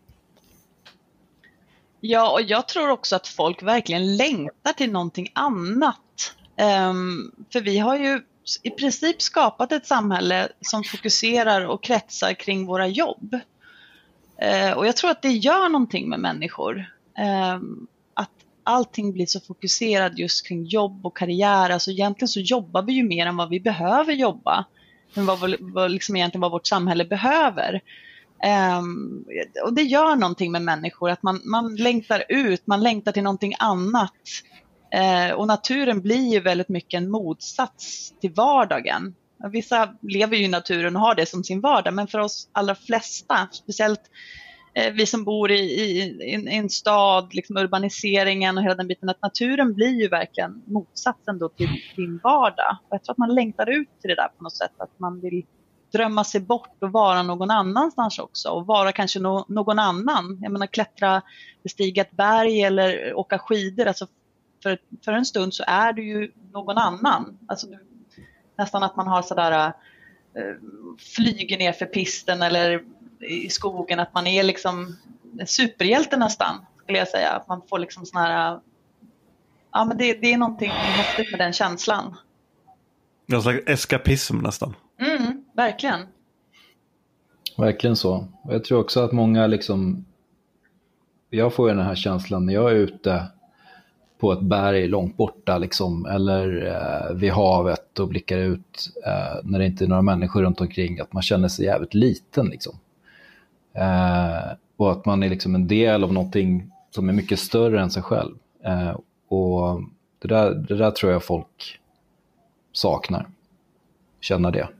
Ja, och jag tror också att folk verkligen längtar till någonting annat. Um, för vi har ju i princip skapat ett samhälle som fokuserar och kretsar kring våra jobb. Uh, och jag tror att det gör någonting med människor. Um, att allting blir så fokuserad just kring jobb och karriär. Alltså egentligen så jobbar vi ju mer än vad vi behöver jobba. Men vad, vad liksom egentligen vad vårt samhälle behöver. Um, och det gör någonting med människor, att man, man längtar ut, man längtar till någonting annat. Uh, och naturen blir ju väldigt mycket en motsats till vardagen. Vissa lever ju i naturen och har det som sin vardag, men för oss allra flesta, speciellt uh, vi som bor i, i, i en stad, liksom urbaniseringen och hela den biten, att naturen blir ju verkligen motsatsen då till din vardag. Och jag tror att man längtar ut till det där på något sätt, att man vill drömma sig bort och vara någon annanstans också, och vara kanske no- någon annan. Jag menar, klättra, bestiga ett berg eller åka skidor, alltså för, för en stund så är du ju någon annan. Alltså du, nästan att man har sådär uh, flyger ner för pisten eller i skogen, att man är liksom en superhjälte nästan, skulle jag säga. Att man får liksom sån här, ja men det, det är någonting häftigt med den känslan. En slags eskapism nästan. Mm, verkligen. Verkligen så. Och jag tror också att många liksom, jag får ju den här känslan när jag är ute på ett berg långt borta liksom, eller eh, vid havet och blickar ut eh, när det inte är några människor runt omkring, att man känner sig jävligt liten liksom. Eh, och att man är liksom en del av någonting som är mycket större än sig själv. Eh, och det där, det där tror jag folk saknar. Känna det.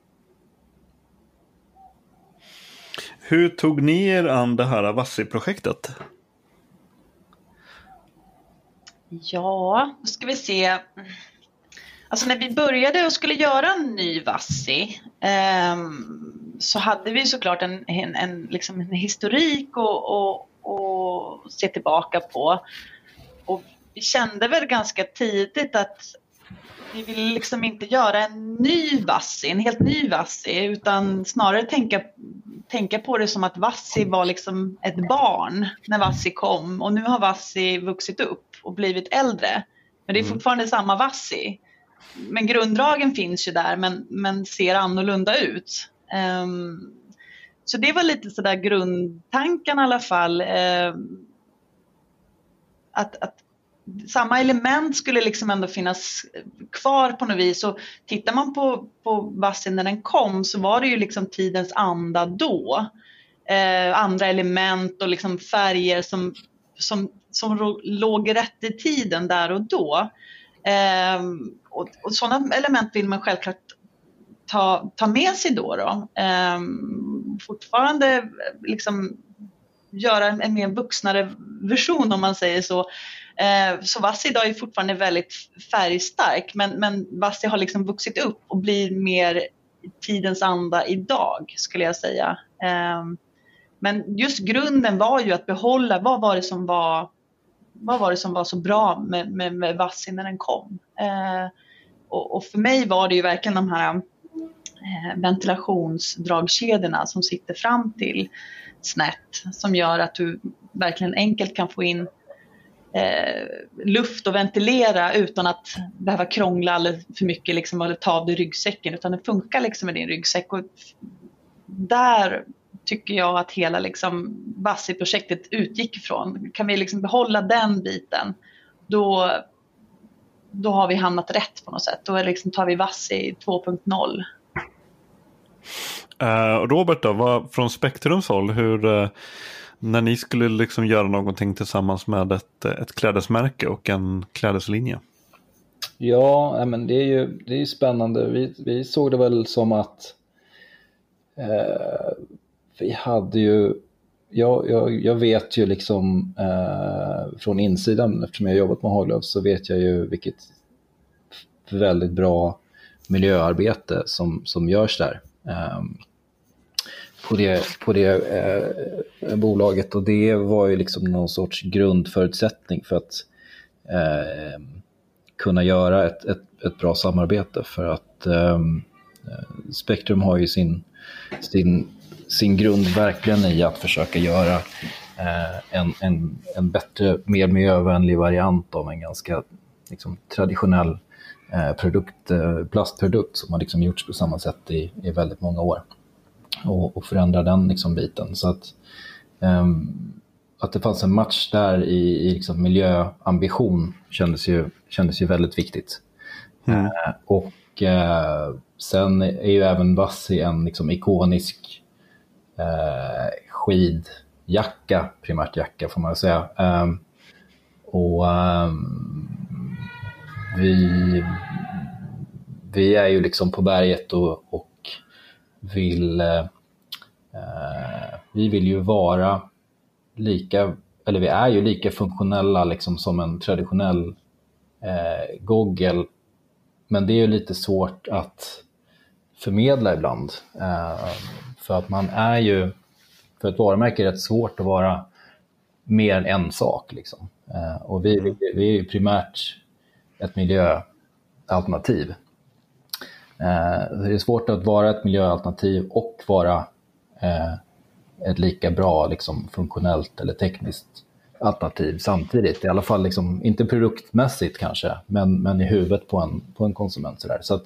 Hur tog ni er an det här Vassi-projektet? Ja, då ska vi se. Alltså när vi började och skulle göra en ny Vassi eh, så hade vi såklart en, en, en, liksom en historik och, och, och se tillbaka på. Och vi kände väl ganska tidigt att vi ville liksom inte göra en ny Vassi, en helt ny Vassi, utan snarare tänka, tänka på det som att Vassi var liksom ett barn när Vassi kom. Och nu har Vassi vuxit upp och blivit äldre. Men det är fortfarande samma Vassi. Men grunddragen finns ju där, men, men ser annorlunda ut. Um, så det var lite sådär grundtanken i alla fall. Um, att, att samma element skulle liksom ändå finnas kvar på något vis. Och tittar man på, på Vassi när den kom, så var det ju liksom tidens anda då. Eh, andra element och liksom färger som, som, som låg rätt i tiden där och då. Eh, och, och sådana element vill man självklart ta, ta med sig då. då. Eh, fortfarande liksom göra en, en mer vuxnare version, om man säger så. Så Vassi idag är fortfarande väldigt färgstark, men, men Vassi har liksom vuxit upp och blir mer tidens anda idag, skulle jag säga. Men just grunden var ju att behålla, vad var det som var, vad var det som var så bra med, med, med Vassi när den kom. Och, och för mig var det ju verkligen de här ventilationsdragkedjorna som sitter fram till snett, som gör att du verkligen enkelt kan få in Eh, luft och ventilera utan att behöva krångla alldeles för mycket liksom, eller ta av dig ryggsäcken, utan det funkar liksom med din ryggsäck. Och där tycker jag att hela liksom, Vassi-projektet utgick ifrån. Kan vi liksom behålla den biten, då, då har vi hamnat rätt på något sätt. Då är liksom, tar vi Vassi två punkt noll. Uh, Robert då, vad, från Spektrums håll, hur uh... när ni skulle liksom göra någonting tillsammans med ett, ett klädesmärke och en klädeslinje? Ja, men det är ju, det är ju spännande. Vi, vi såg det väl som att eh, vi hade ju, jag, jag, jag vet ju liksom eh, från insidan, eftersom jag har jobbat med Haglöfs, så vet jag ju vilket väldigt bra miljöarbete som, som görs där. Eh, på det, på det eh, bolaget, och det var ju liksom någon sorts grundförutsättning för att eh, kunna göra ett, ett, ett bra samarbete, för att eh, Spektrum har ju sin, sin, sin grund verkligen i att försöka göra eh, en, en, en bättre, mer miljövänlig variant av en ganska liksom, traditionell eh, produkt, eh, plastprodukt som har liksom gjorts på samma sätt i, i väldigt många år. Och, och förändra den liksom biten. Så att, um, att det fanns en match där i, i liksom miljöambition kändes ju, kändes ju väldigt viktigt. Mm. Uh, och uh, sen är ju även Vassi en liksom ikonisk uh, skidjacka, primärt jacka får man säga. Um, och um, vi, vi är ju liksom på berget och, och vill eh, vi vill ju vara lika, eller vi är ju lika funktionella liksom som en traditionell eh, goggle, men det är ju lite svårt att förmedla ibland eh, för att man är ju, för ett varumärke är det rätt svårt att vara mer än en sak. Liksom. Eh, och vi, vi, vi är ju primärt ett miljöalternativ. Eh, det är svårt att vara ett miljöalternativ och vara eh, ett lika bra liksom, funktionellt eller tekniskt alternativ samtidigt. I alla fall liksom, inte produktmässigt kanske, men, men i huvudet på en, på en konsument. Så, där. så att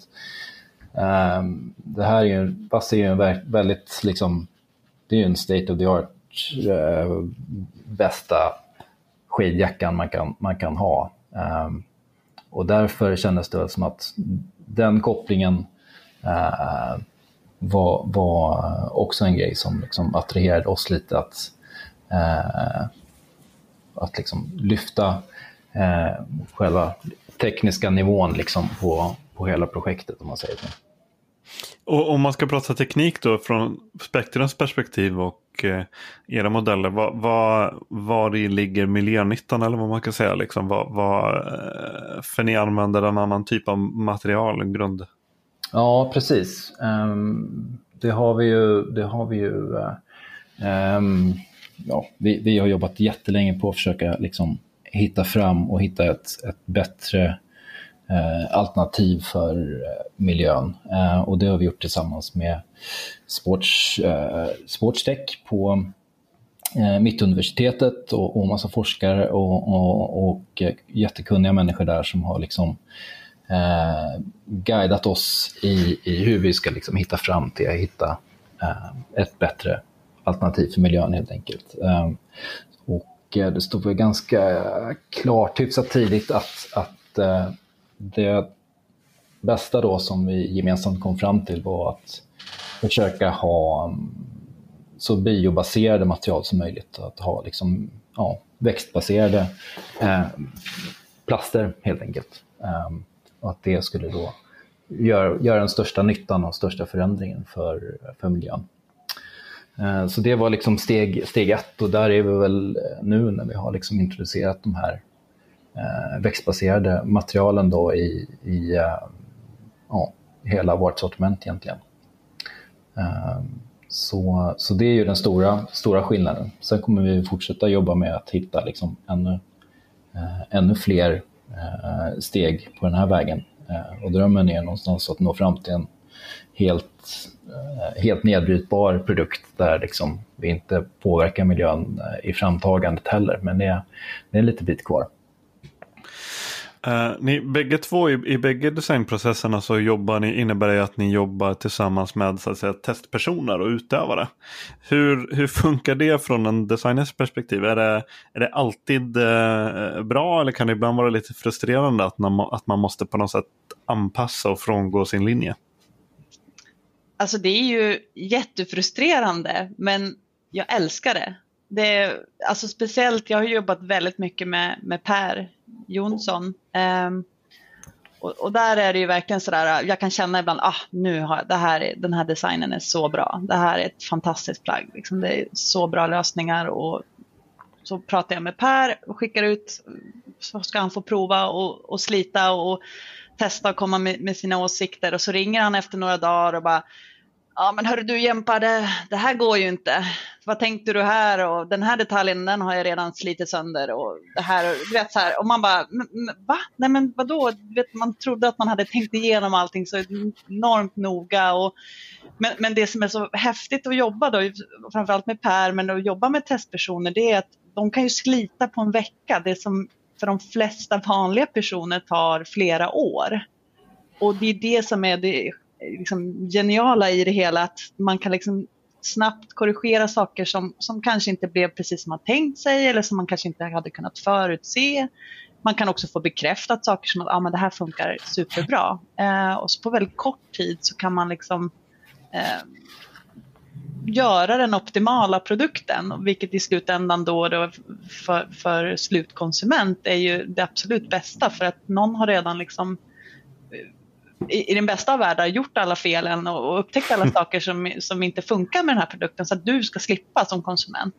eh, det här är ju, Bass är ju en väldigt liksom, det är ju en state of the art eh, bästa skidjackan man kan, man kan ha. Eh, och därför kändes det som att den kopplingen eh, var, var också en grej som liksom attraherade oss lite att eh, att liksom lyfta eh, själva tekniska nivån liksom på, på hela projektet, om man säger så. Och om man ska prata teknik då från Spektrums perspektiv och eh, era modeller, vad, vad, var i ligger miljönyttan eller vad man kan säga liksom, vad, vad, eh, för ni använder en annan typ av material än grund? Ja, precis. Um, det har vi ju, det har vi ju uh, um, ja, vi, vi har jobbat jättelänge på att försöka liksom hitta fram och hitta ett, ett bättre eh, alternativ för eh, miljön. Eh, och det har vi gjort tillsammans med sports, eh, Sportstech på eh, Mittuniversitetet och, och massa forskare och, och, och jättekunniga människor där som har liksom eh, guidat oss i, i hur vi ska liksom hitta fram till att hitta eh, ett bättre alternativ för miljön helt enkelt. Um, och uh, det stod väl ganska klart hyfsat tidigt att, att uh, det bästa då som vi gemensamt kom fram till var att försöka ha um, så biobaserade material som möjligt. Att ha liksom, ja, växtbaserade uh, plaster helt enkelt. Um, och att det skulle då göra, göra den största nyttan och största förändringen för, för miljön. Så det var liksom steg, steg ett, och där är vi väl nu när vi har liksom introducerat de här eh, växtbaserade materialen då i, i eh, ja, hela vårt sortiment egentligen. Eh, så, så det är ju den stora, stora skillnaden. Sen kommer vi fortsätta jobba med att hitta liksom ännu, eh, ännu fler eh, steg på den här vägen. Eh, och drömmen är någonstans att nå fram till en helt helt nedbrytbar produkt där liksom vi inte påverkar miljön i framtagandet heller, men det är, det är en lite bit kvar. Uh, ni, bägge två i, i bägge designprocesserna så jobbar ni, innebär det att ni jobbar tillsammans med så att säga, testpersoner och utövare. Hur, hur funkar det från en designers perspektiv? Är det, är det alltid uh, bra, eller kan det ibland vara lite frustrerande att man, att man måste på något sätt anpassa och frångå sin linje? Alltså det är ju jättefrustrerande, men jag älskar det. Det är, alltså speciellt, jag har jobbat väldigt mycket med, med Per Jonsson. Um, och, och där är det ju verkligen sådär, jag kan känna ibland, ah, nu har det här, den här designen är så bra. Det här är ett fantastiskt plagg. Liksom, det är så bra lösningar, och så pratar jag med Per och skickar ut, så ska han få prova och, och slita och testa och komma med, med sina åsikter. Och så ringer han efter några dagar och bara, ja men hörru du Jämpa, det, det här går ju inte. Vad tänkte du här? Och den här detaljen, den har jag redan slitit sönder. Och det här, du vet så här. Och man bara, va? Nej men vadå? Du vet, man trodde att man hade tänkt igenom allting så enormt noga. Och, men, men det som är så häftigt att jobba då, framförallt med Per, men att jobba med testpersoner, det är att de kan ju slita på en vecka. Det som för de flesta vanliga personer tar flera år. Och det är det som är det liksom geniala i det hela, att man kan liksom snabbt korrigera saker som, som kanske inte blev precis som man tänkt sig, eller som man kanske inte hade kunnat förutse. Man kan också få bekräftat saker som att ah, men det här funkar superbra. Eh, och så på väldigt kort tid så kan man liksom eh, göra den optimala produkten, vilket i slutändan då, då för, för slutkonsument är ju det absolut bästa, för att någon har redan liksom i, i den bästa av världar gjort alla felen och, och upptäckt alla saker som, som inte funkar med den här produkten, så att du ska slippa som konsument.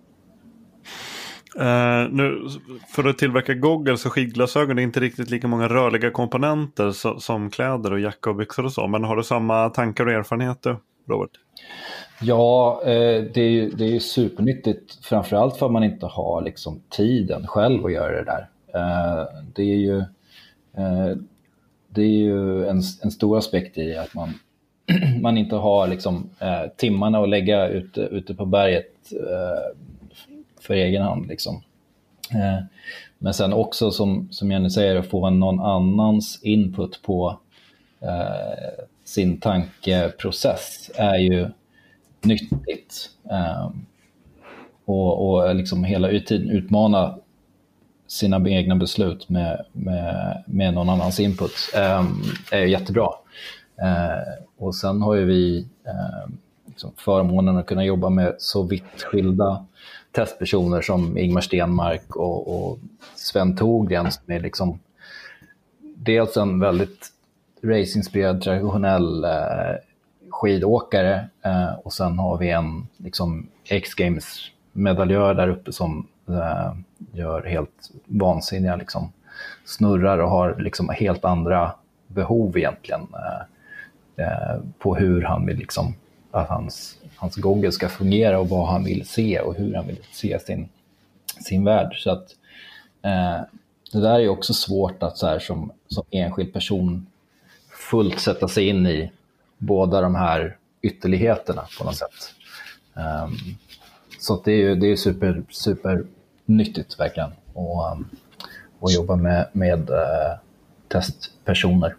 Uh, nu, för att tillverka goggles och skidglasögon är inte riktigt lika många rörliga komponenter så, som kläder och jacka och byxor och så, men har du samma tankar och erfarenheter? Robert? Ja, eh, det är ju det är ju supernyttigt, framförallt för att man inte har liksom tiden själv att göra det där. Eh, det är ju eh, det är ju en, en stor aspekt i att man man inte har liksom eh, timmarna att lägga ute, ute på berget eh, för egen hand liksom. Eh, men sen också som, som Jenny säger, att få någon annans input på eh, sin tankeprocess är ju nyttigt. Eh, och, och liksom hela tiden utmana sina egna beslut med, med, med någon annans input eh, är jättebra. Eh, och sen har ju vi eh, liksom förmånen att kunna jobba med så vitt skilda testpersoner som Ingmar Stenmark och, och Sven Thorgren, som är liksom dels en väldigt racinginspirerad traditionell eh, skidåkare eh, och sen har vi en liksom X-Games medaljör där uppe som eh, gör helt vansinniga liksom snurrar och har liksom helt andra behov egentligen eh, eh, på hur han vill liksom att hans, hans Google ska fungera och vad han vill se och hur han vill se sin, sin värld. Så att eh, det där är också svårt att så här, som, som enskild person fullt sätta sig in i båda de här ytterligheterna på något sätt. Um, så att det är ju det är super, super nyttigt verkligen och, um, och jobba med, med uh, testpersoner.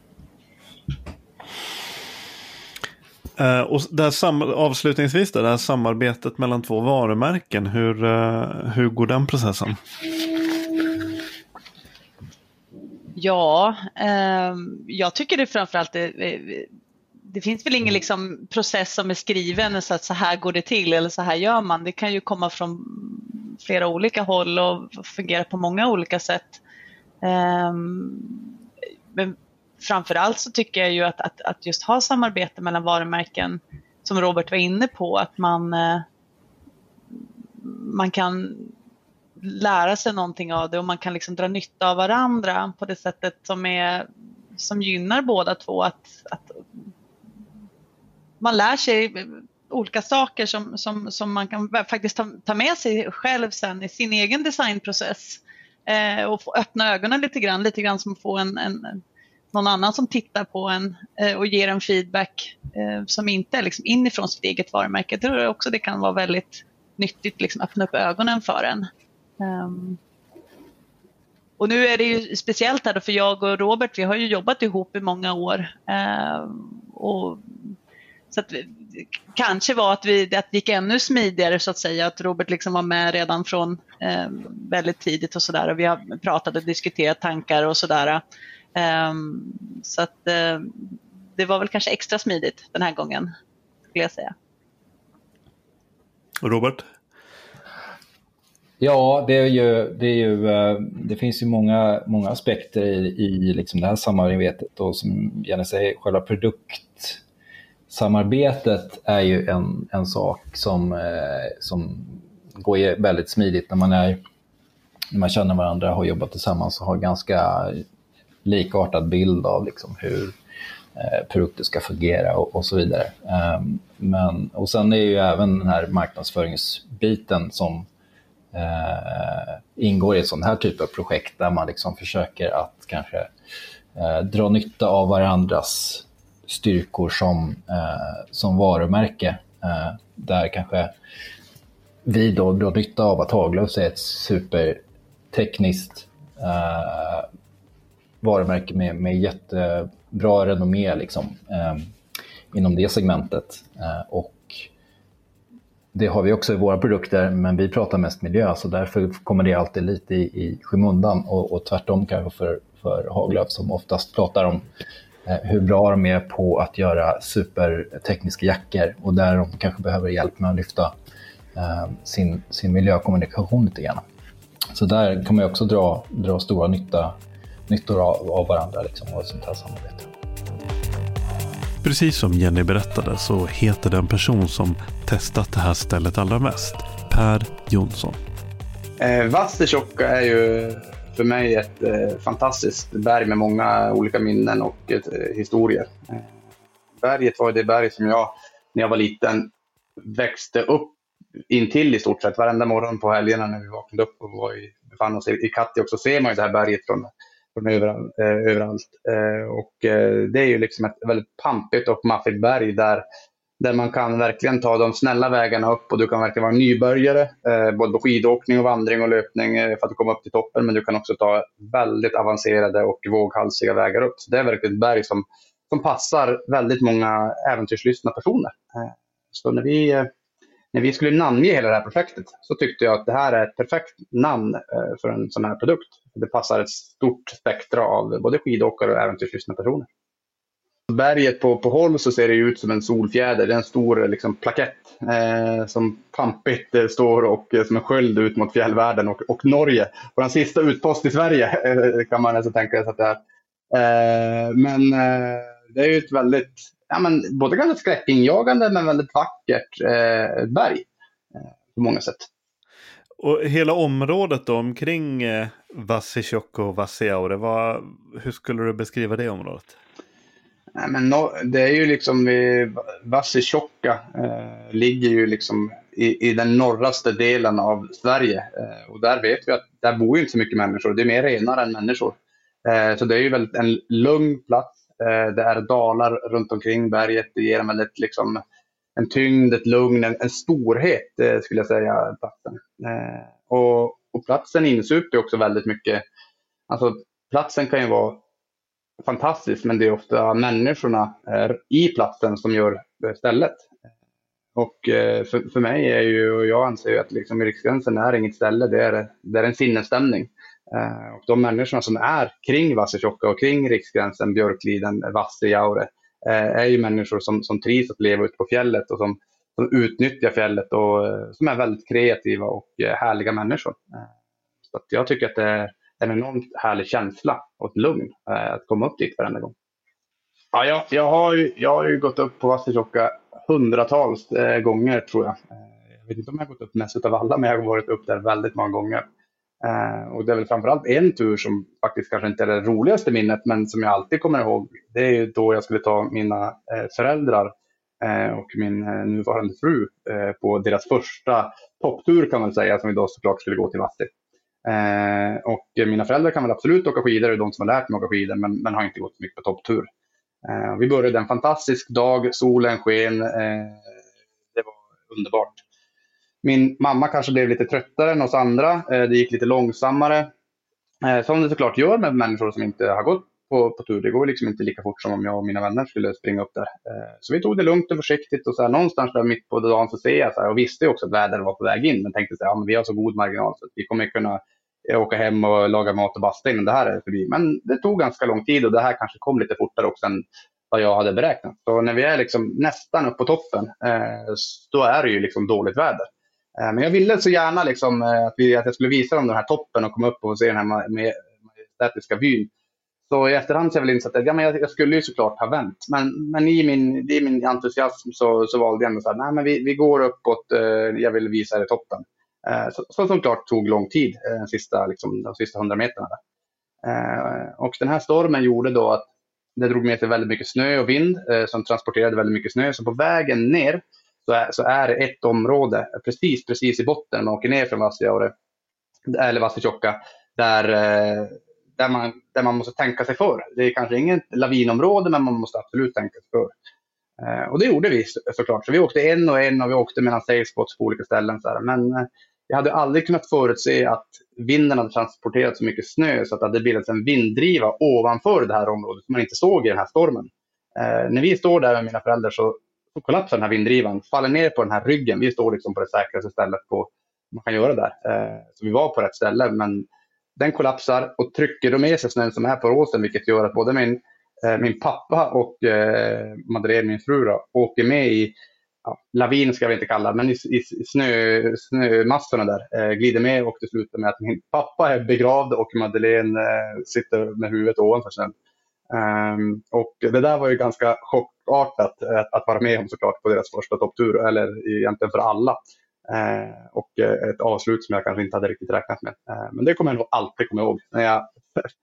Uh, och det här sam- avslutningsvis då, det här samarbetet mellan två varumärken, hur, uh, hur går den processen? Ja, eh, jag tycker det framförallt det, det finns väl ingen liksom process som är skriven så att så här går det till eller så här gör man. Det kan ju komma från flera olika håll och fungera på många olika sätt. Eh, men framförallt så tycker jag ju att, att, att just ha samarbete mellan varumärken, som Robert var inne på, att man, eh, man kan lära sig någonting av det och man kan liksom dra nytta av varandra på det sättet som är som gynnar båda två, att, att man lär sig olika saker som, som, som man kan faktiskt ta, ta med sig själv sen i sin egen designprocess eh, och få öppna ögonen lite grann, lite grann som att få en, en, någon annan som tittar på en eh, och ger en feedback eh, som inte är liksom inifrån sitt eget varumärke. Jag tror också det kan vara väldigt nyttigt, liksom öppna upp ögonen för en. Um, och nu är det ju speciellt här då, för jag och Robert, vi har ju jobbat ihop i många år uh, och så att vi, kanske var att vi att det gick ännu smidigare så att säga, att Robert liksom var med redan från uh, väldigt tidigt och sådär, och vi har pratat och diskuterat tankar och sådär, um, så att uh, det var väl kanske extra smidigt den här gången, skulle jag säga. Robert? Ja, det är ju, det är ju, det finns ju många, många aspekter i, i liksom det här samarbetet, och som Jenny säger, själva produktsamarbetet är ju en, en sak som, som går väldigt smidigt när man är, när man känner varandra, har jobbat tillsammans och har ganska likartad bild av liksom hur produkter ska fungera och, och så vidare. Men, och sen är ju även den här marknadsföringsbiten som Uh, ingår i ett sånt här typ av projekt där man liksom försöker att kanske uh, dra nytta av varandras styrkor som, uh, som varumärke, uh, där kanske vi då drar nytta av att Haglöfs är ett supertekniskt uh, varumärke med, med jättebra renommé liksom, uh, inom det segmentet, uh, och det har vi också i våra produkter, men vi pratar mest miljö, så därför kommer det alltid lite i, i skymundan, och, och tvärtom kanske för, för Haglöf, som oftast pratar om eh, hur bra de är på att göra supertekniska jackor, och där de kanske behöver hjälp med att lyfta eh, sin, sin miljökommunikation lite grann. Så där kan man ju också dra, dra stora nytta, nyttor av, av varandra liksom, och ett sånt här samarbete. Precis som Jenny berättade så heter den person som testat det här stället allra mest Per Jonsson. Eh, Vastetjokka är ju för mig ett eh, fantastiskt berg med många olika minnen och eh, historier. Eh, berget var det berg som jag när jag var liten växte upp intill i stort sett varenda morgon på helgerna när vi vaknade upp och var i, befann oss i, i Kattegatt, så ser man ju det här berget från, från överall, eh, överallt. Eh, och eh, det är ju liksom ett väldigt pampigt och maffigt berg där, där man kan verkligen ta de snälla vägarna upp, och du kan verkligen vara nybörjare eh, både på skidåkning och vandring och löpning eh, för att komma upp till toppen, men du kan också ta väldigt avancerade och våghalsiga vägar upp. Så det är verkligen ett berg som, som passar väldigt många äventyrslystna personer. Eh, så när vi eh, När vi skulle namnge hela det här projektet så tyckte jag att det här är ett perfekt namn för en sån här produkt. Det passar ett stort spektra av både skidåkare och äventyrslystna personer. Berget på, på håll så ser det ut som en solfjäder. Det är en stor liksom, plakett eh, som pampigt eh, står och eh, som en sköld ut mot fjällvärlden och, och Norge. Och den sista utpost i Sverige eh, kan man alltså tänka sig att det är. Eh, men eh, det är ju ett väldigt... Ja, men både ganska skräckinjagande men väldigt vackert eh, berg eh, på många sätt. Och hela området då, omkring eh, Vassijoki och Vassijaure, vad, hur skulle du beskriva det området? Nej, men no, det är ju liksom Vassijoki eh, ligger ju liksom i, i den norraste delen av Sverige eh, och där vet vi att där bor ju inte så mycket människor, det är mer renar än människor. Eh, så det är ju väldigt en lugn plats. Det är dalar runt omkring berget. Det ger en väldigt liksom, en tyngd, ett lugn, en, en storhet skulle jag säga. Platsen. Eh, och, och platsen insuper också väldigt mycket. Alltså, platsen kan ju vara fantastisk, men det är ofta människorna är i platsen som gör stället. Och eh, för, för mig är ju, och jag anser ju att liksom, Riksgränsen är inget ställe, det är, det är en sinnesstämning. Uh, och de människorna som är kring Vassijoki och kring Riksgränsen, Björkliden, Vassijaure uh, är ju människor som, som trivs att leva ute på fjället och som, som utnyttjar fjället och uh, som är väldigt kreativa och uh, härliga människor. Uh, så att jag tycker att det är en enormt härlig känsla och ett lugn uh, att komma upp dit varenda gång. Ja, jag, jag, har ju, jag har ju gått upp på Vassijoki hundratals uh, gånger tror jag. Uh, jag vet inte om jag har gått upp mest av alla, men jag har varit upp där väldigt många gånger. Uh, och det är väl framförallt en tur som faktiskt kanske inte är det roligaste minnet, men som jag alltid kommer ihåg. Det är ju då jag skulle ta mina uh, föräldrar uh, och min uh, nuvarande fru uh, på deras första topptur kan man säga, som vi då såklart skulle gå till Vassi. Uh, och uh, mina föräldrar kan väl absolut åka skidor, och de som har lärt mig åka skidor, men, men har inte gått så mycket på topptur. Uh, vi började en fantastisk dag, solen sken, uh, det var underbart. Min mamma kanske blev lite tröttare än oss andra. Det gick lite långsammare. Som det såklart gör med människor som inte har gått på, på tur. Det går liksom inte lika fort som om jag och mina vänner skulle springa upp där. Så vi tog det lugnt och försiktigt. Och så här, någonstans där mitt på dagen så ser jag så här, och visste också att vädret var på väg in. Men tänkte så här, ja, men vi har så god marginal så att vi kommer kunna åka hem och laga mat och basta innan det här är förbi. Men det tog ganska lång tid och det här kanske kom lite fortare också än vad jag hade beräknat. Så när vi är liksom nästan upp på toppen, då är det ju liksom dåligt väder. Men jag ville så gärna liksom att, vi, att jag skulle visa dem den här toppen och komma upp och se den här majestätiska byn. Så i efterhand så jag väl insett att ja, men jag, jag skulle ju såklart ha vänt. Men, men i, min, i min entusiasm så, så valde jag ändå så här, nej men vi, vi går uppåt, eh, jag vill visa er toppen. Eh, så, så som klart tog lång tid, eh, de, sista, liksom, de sista hundra meterna där. Eh, och den här stormen gjorde då att det drog med sig väldigt mycket snö och vind eh, som transporterade väldigt mycket snö. Så på vägen ner så är, så är det ett område precis, precis i botten när man åker ner från Vassijaure, eller Vassijoki, där, där, man, där man måste tänka sig för. Det är kanske inget lavinområde, men man måste absolut tänka sig för. Och det gjorde vi såklart. Så vi åkte en och en och vi åkte mellan safe spots på olika ställen. Så här. Men jag hade aldrig kunnat förutse att vinden hade transporterat så mycket snö så att det hade bildats en vinddriva ovanför det här området som man inte såg i den här stormen. När vi står där med mina föräldrar så Så kollapsar den här vinddrivan, faller ner på den här ryggen. Vi står liksom på det säkraste stället på, man kan göra där. Eh, så vi var på rätt ställe, men den kollapsar och trycker då med sig snön som är på råsen, vilket gör att både min, eh, min pappa och eh, Madeleine, min fru, då, åker med i ja, lavin ska vi inte kalla det, men i, i snö, snömassorna där. Eh, glider med och det slutar med att min pappa är begravd och Madeleine eh, sitter med huvudet ovanför snön. Um, och det där var ju ganska chockartat att, att vara med om såklart på deras första topptur, eller egentligen för alla. Uh, och uh, ett avslut som jag kanske inte hade riktigt räknat med. Uh, men det kommer jag nog alltid komma ihåg när jag,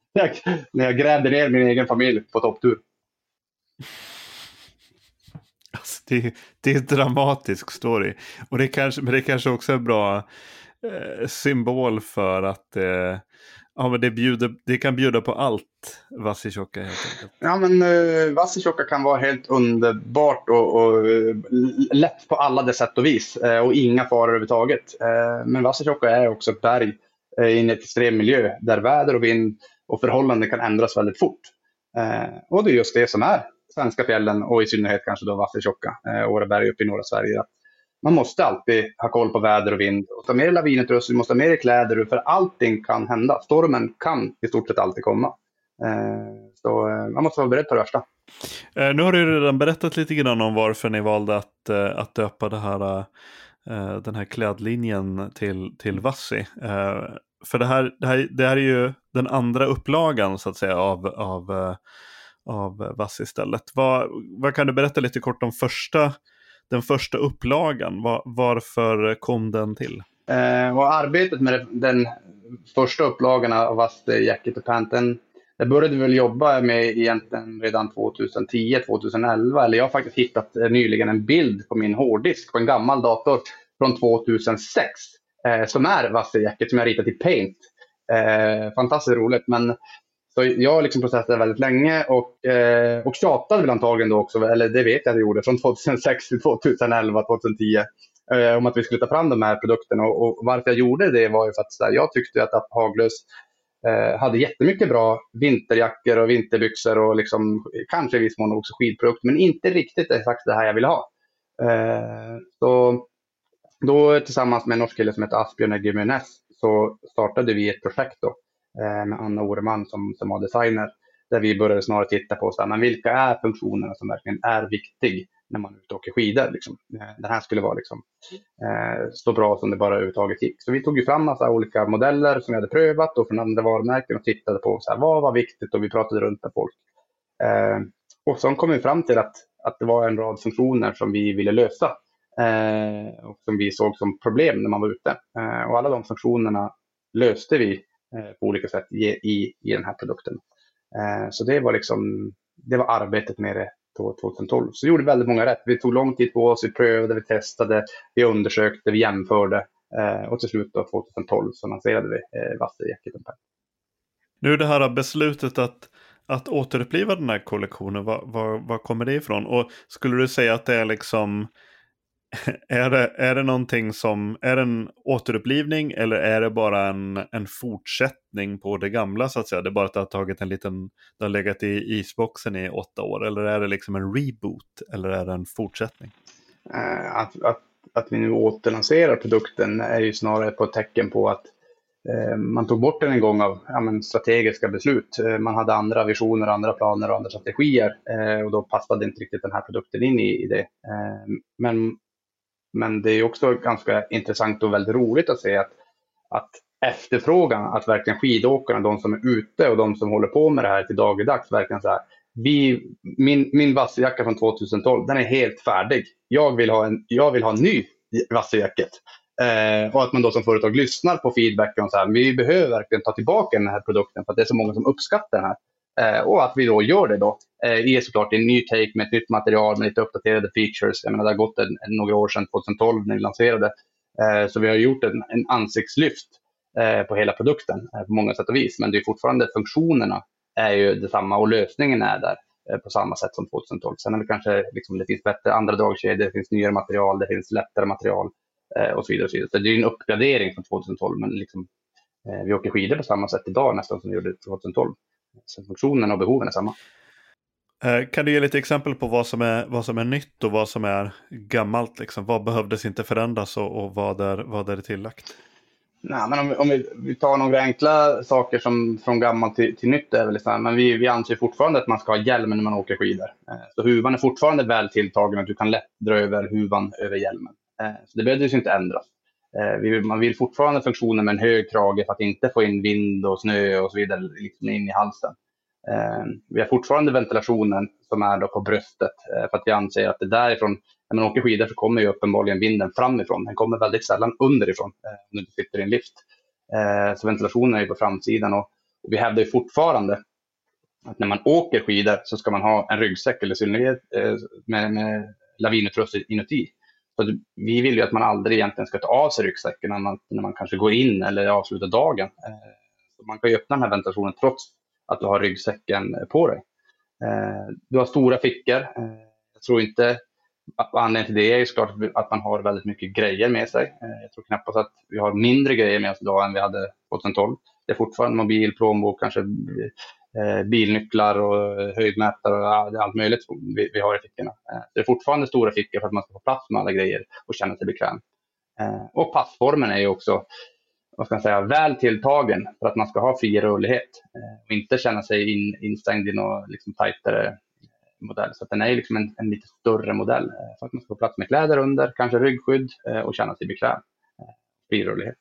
när jag grävde ner min egen familj på topptur. Alltså det, det är en dramatisk story. Och det kanske, men det kanske också är en bra eh, symbol för att eh, ja, men det, bjuder, det kan bjuda på allt, Vassitjokka helt enkelt. Ja, men uh, Vassitjokka kan vara helt underbart och, och uh, lätt på alla dess sätt och vis. Uh, och inga faror överhuvudtaget. Uh, men Vassitjokka är också ett berg uh, i en extrem miljö där väder och vind och förhållanden kan ändras väldigt fort. Uh, och det är just det som är svenska fjällen och i synnerhet kanske då Vassitjokka, uh, Åreberg uppe i norra Sverige. Man måste alltid ha koll på väder och vind. Och ta med dig lavinutrustning, måste ha med dig kläder. För allting kan hända. Stormen kan i stort sett alltid komma. Eh, så eh, man måste vara beredd på det värsta. Eh, nu har du redan berättat lite grann om varför ni valde att, eh, att döpa det här, eh, den här klädlinjen till, till Vassi. Eh, för det här, det, här, det här är ju den andra upplagan så att säga av, av, eh, av Vassi istället. Vad, vad kan du berätta lite kort om första Den första upplagan, var, varför kom den till? Eh, och arbetet med den första upplagan av Vassi Jacket och Panten, det började vi väl jobba med egentligen redan tjugohundratio tjugohundraelva. Eller jag har faktiskt hittat eh, nyligen en bild på min hårddisk på en gammal dator från tjugohundrasex. Eh, som är Vassi Jacket som jag ritat i Paint. Eh, fantastiskt roligt, men så jag har liksom processat väldigt länge och, eh, och tjatade väl antagligen då också, eller det vet jag att jag gjorde, från tjugohundrasex till tjugohundraelva tjugohundratio eh, om att vi skulle ta fram de här produkterna. Och, och varför jag gjorde det var ju för att så här, jag tyckte att Haglös eh, hade jättemycket bra vinterjackor och vinterbyxor och liksom, kanske i viss mån också skidprodukter, men inte riktigt exakt det här jag ville ha. Eh, så då tillsammans med en norsk kille som heter Asbjørn Eggemenes så startade vi ett projekt då med Anna Oreman som, som var designer, där vi började snarare titta på så här, men vilka är funktionerna som verkligen är viktiga när man är ute och åker skidor. Liksom. Den här skulle vara liksom, eh, så bra som det bara överhuvudtaget gick. Så vi tog ju fram massa olika modeller som vi hade prövat och från andra varumärken och tittade på så här, vad var viktigt, och vi pratade runt med folk. Eh, och så kom vi fram till att, att det var en rad funktioner som vi ville lösa eh, och som vi såg som problem när man var ute. Eh, och alla de funktionerna löste vi på olika sätt i, i, i den här produkten. Eh, så det var liksom, det var arbetet med det tjugotolv. Så vi gjorde väldigt många rätt. Vi tog lång tid på oss, vi prövade, vi testade, vi undersökte, vi jämförde. Eh, och till slut då tjugotolv så lanserade vi eh, Vassi Jacket och Panten. Nu det här beslutet att, att återuppliva den här kollektionen, var, var, var kommer det ifrån? Och skulle du säga att det är liksom Är det, är det någonting som, är det en återupplivning eller är det bara en, en fortsättning på det gamla så att säga? Det är bara att det har tagit en liten, det har legat i isboxen i åtta år, eller är det liksom en reboot eller är det en fortsättning? Att, att, att vi nu återlanserar produkten är ju snarare på ett tecken på att eh, man tog bort den en gång av ja, men strategiska beslut. Man hade andra visioner, andra planer och andra strategier eh, och då passade inte riktigt den här produkten in i, i det. Eh, men Men det är också ganska intressant och väldigt roligt att se att, att efterfrågan, att verkligen skidåkarna, de som är ute och de som håller på med det här till dagligdags, verkligen så här, vi, min, min Vassijacka från tjugotolv, den är helt färdig. Jag vill ha en, jag vill ha en ny Vassijacket. Eh, och att man då som företag lyssnar på feedbacken och så här, vi behöver verkligen ta tillbaka den här produkten för att det är så många som uppskattar den här. Eh, och att vi då gör det då eh, är såklart en ny take med ett nytt material med lite uppdaterade features. Jag menar, det har gått en, en, några år sedan, tjugotolv när vi lanserade. Eh, så vi har gjort en, en ansiktslyft eh, på hela produkten eh, på många sätt och vis. Men det är fortfarande funktionerna är ju detsamma och lösningen är där eh, på samma sätt som tjugotolv. Sen är det kanske liksom, det finns bättre andra dragkedjor, det finns nyare material, det finns lättare material eh, och så vidare. Och så vidare. Så det är en uppgradering från tjugotolv, men liksom, eh, vi åker skidor på samma sätt idag nästan som vi gjorde tjugotolv. Så funktionerna och behoven är samma. Kan du ge lite exempel på vad som är, vad som är nytt och vad som är gammalt? Liksom? Vad behövdes inte förändras och, och vad, är, vad är det tillagt? Nej, men om vi, om vi, vi tar några enkla saker som från gammalt till, till nytt är väl så här, men vi, vi anser fortfarande att man ska ha hjälm när man åker skidor. Så huvan är fortfarande väl tilltagen och du kan lätt dra över huvan över hjälmen. Så det behövdes inte ändras. Man vill fortfarande funktionen med en hög krage för att inte få in vind och snö och så vidare liksom in i halsen. Vi har fortfarande ventilationen som är då på bröstet för att vi anser att det därifrån, när man åker skidor så kommer ju uppenbarligen vinden framifrån. Den kommer väldigt sällan underifrån när du sitter i en lift. Så ventilationen är ju på framsidan och vi hävdar ju fortfarande att när man åker skidor så ska man ha en ryggsäck eller synnerhet med, med lavinutrustning inuti. Så vi vill ju att man aldrig egentligen ska ta av sig ryggsäcken när man, när man kanske går in eller avslutar dagen. Så man kan ju öppna den här ventilationen trots att du har ryggsäcken på dig. Du har stora fickor. Jag tror inte, anledningen till det är ju såklart att man har väldigt mycket grejer med sig. Jag tror knappast att vi har mindre grejer med oss idag än vi hade tjugohundratolv. Det är fortfarande mobil, plånbok, kanske bilnycklar och höjdmätare och allt möjligt vi, vi har i fickorna. Det är fortfarande stora fickor för att man ska få plats med alla grejer och känna sig bekväm. Och passformen är ju också, vad ska man säga, väl tilltagen för att man ska ha fri rörlighet och inte känna sig in, instängd i någon liksom tajtare modell. Så att den är liksom en, en lite större modell för att man ska få plats med kläder under, kanske ryggskydd och känna sig bekväm. Fri rörlighet.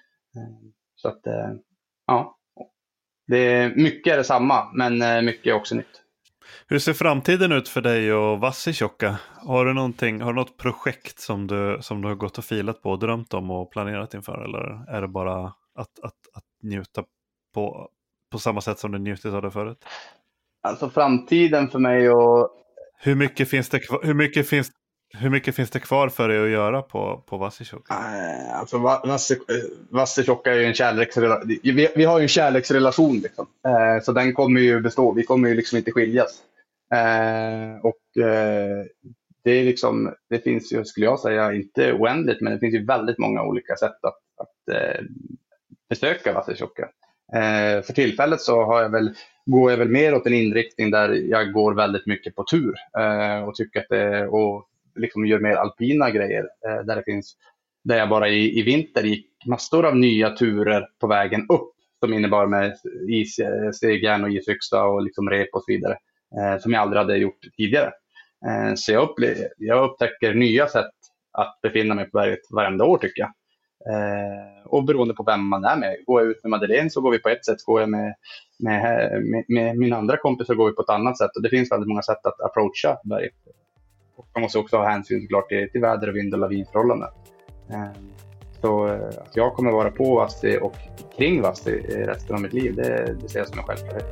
Så att, ja. Det är mycket är detsamma, men mycket är också nytt. Hur ser framtiden ut för dig och Vassitjokka? Har du någonting, har du något projekt som du, som du har gått och filat på och drömt om och planerat inför? Eller är det bara att, att, att njuta på, på samma sätt som du njutit av det förut? Alltså framtiden för mig och... Hur mycket finns det kvar, hur mycket finns, hur mycket finns det kvar för dig att göra på, på Vassitjokka? Äh, alltså Vassitjokka är ju en kärleksrelation. Vi, vi har ju en kärleksrelation liksom. Eh, så den kommer ju bestå. Vi kommer ju liksom inte skiljas. Eh, och eh, det är liksom, det finns ju, skulle jag säga, inte oändligt, men det finns ju väldigt många olika sätt att, att eh, besöka Vassitjokka. Eh, för tillfället så har jag väl, går jag väl mer åt en inriktning där jag går väldigt mycket på tur eh, och tycker att det, och liksom gör mer alpina grejer eh, där det finns, där jag bara i, i vinter gick massor av nya turer på vägen upp som innebar med isstegjärn och isyxa och liksom rep och så vidare eh, som jag aldrig hade gjort tidigare. Eh, så jag, upple- jag upptäcker nya sätt att befinna mig på berget varenda år tycker jag. Eh, och beroende på vem man är med. Går jag ut med Madeleine så går vi på ett sätt, går jag med, med, med, med min andra kompis så går vi på ett annat sätt. Och det finns väldigt många sätt att approacha berget. Och man måste också ha hänsyn såklart till, till väder, vind och lavinförhållanden. Eh, så eh, att jag kommer vara på Vassi och kring Vassi resten av mitt liv, det, det ser jag som en självklarhet.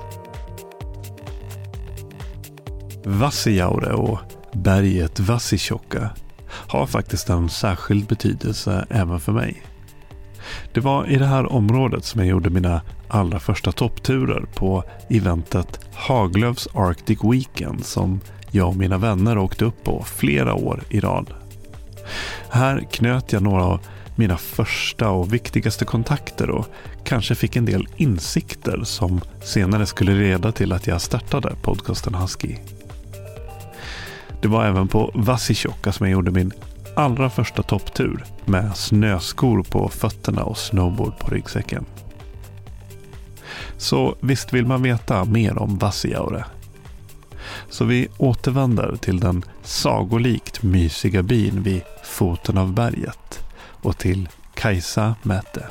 Vassijaure och berget Vassitjokka har faktiskt en särskild betydelse även för mig. Det var i det här området som jag gjorde mina allra första toppturer på eventet Haglöfs Arctic Weekend som jag och mina vänner åkte upp på flera år i rad. Här knöt jag några av mina första och viktigaste kontakter och kanske fick en del insikter som senare skulle leda till att jag startade podcasten Husky. Det var även på Vassitjokka som jag gjorde min allra första topptur med snöskor på fötterna och snowboard på ryggsäcken. Så visst vill man veta mer om Vassijaure. Så vi återvänder till den sagolikt mysiga byn vid foten av berget och till Kajsa Mäte.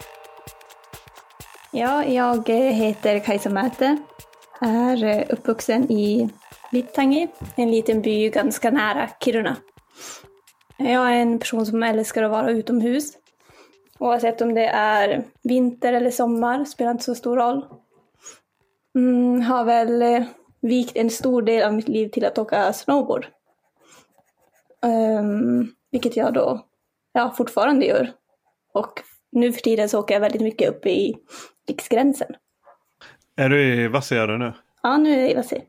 Ja, jag heter Kajsa Mäte, är uppvuxen i Vittangi, en liten by ganska nära Kiruna. Jag är en person som älskar att vara utomhus. Oavsett om det är vinter eller sommar spelar inte så stor roll. Mm, har väl eh, vikt en stor del av mitt liv till att åka snowboard. Um, vilket jag då ja, fortfarande gör. Och nu för tiden så åker jag väldigt mycket upp i riksgränsen. Är du i Vassijaure nu? Ja, nu är jag i Vassi.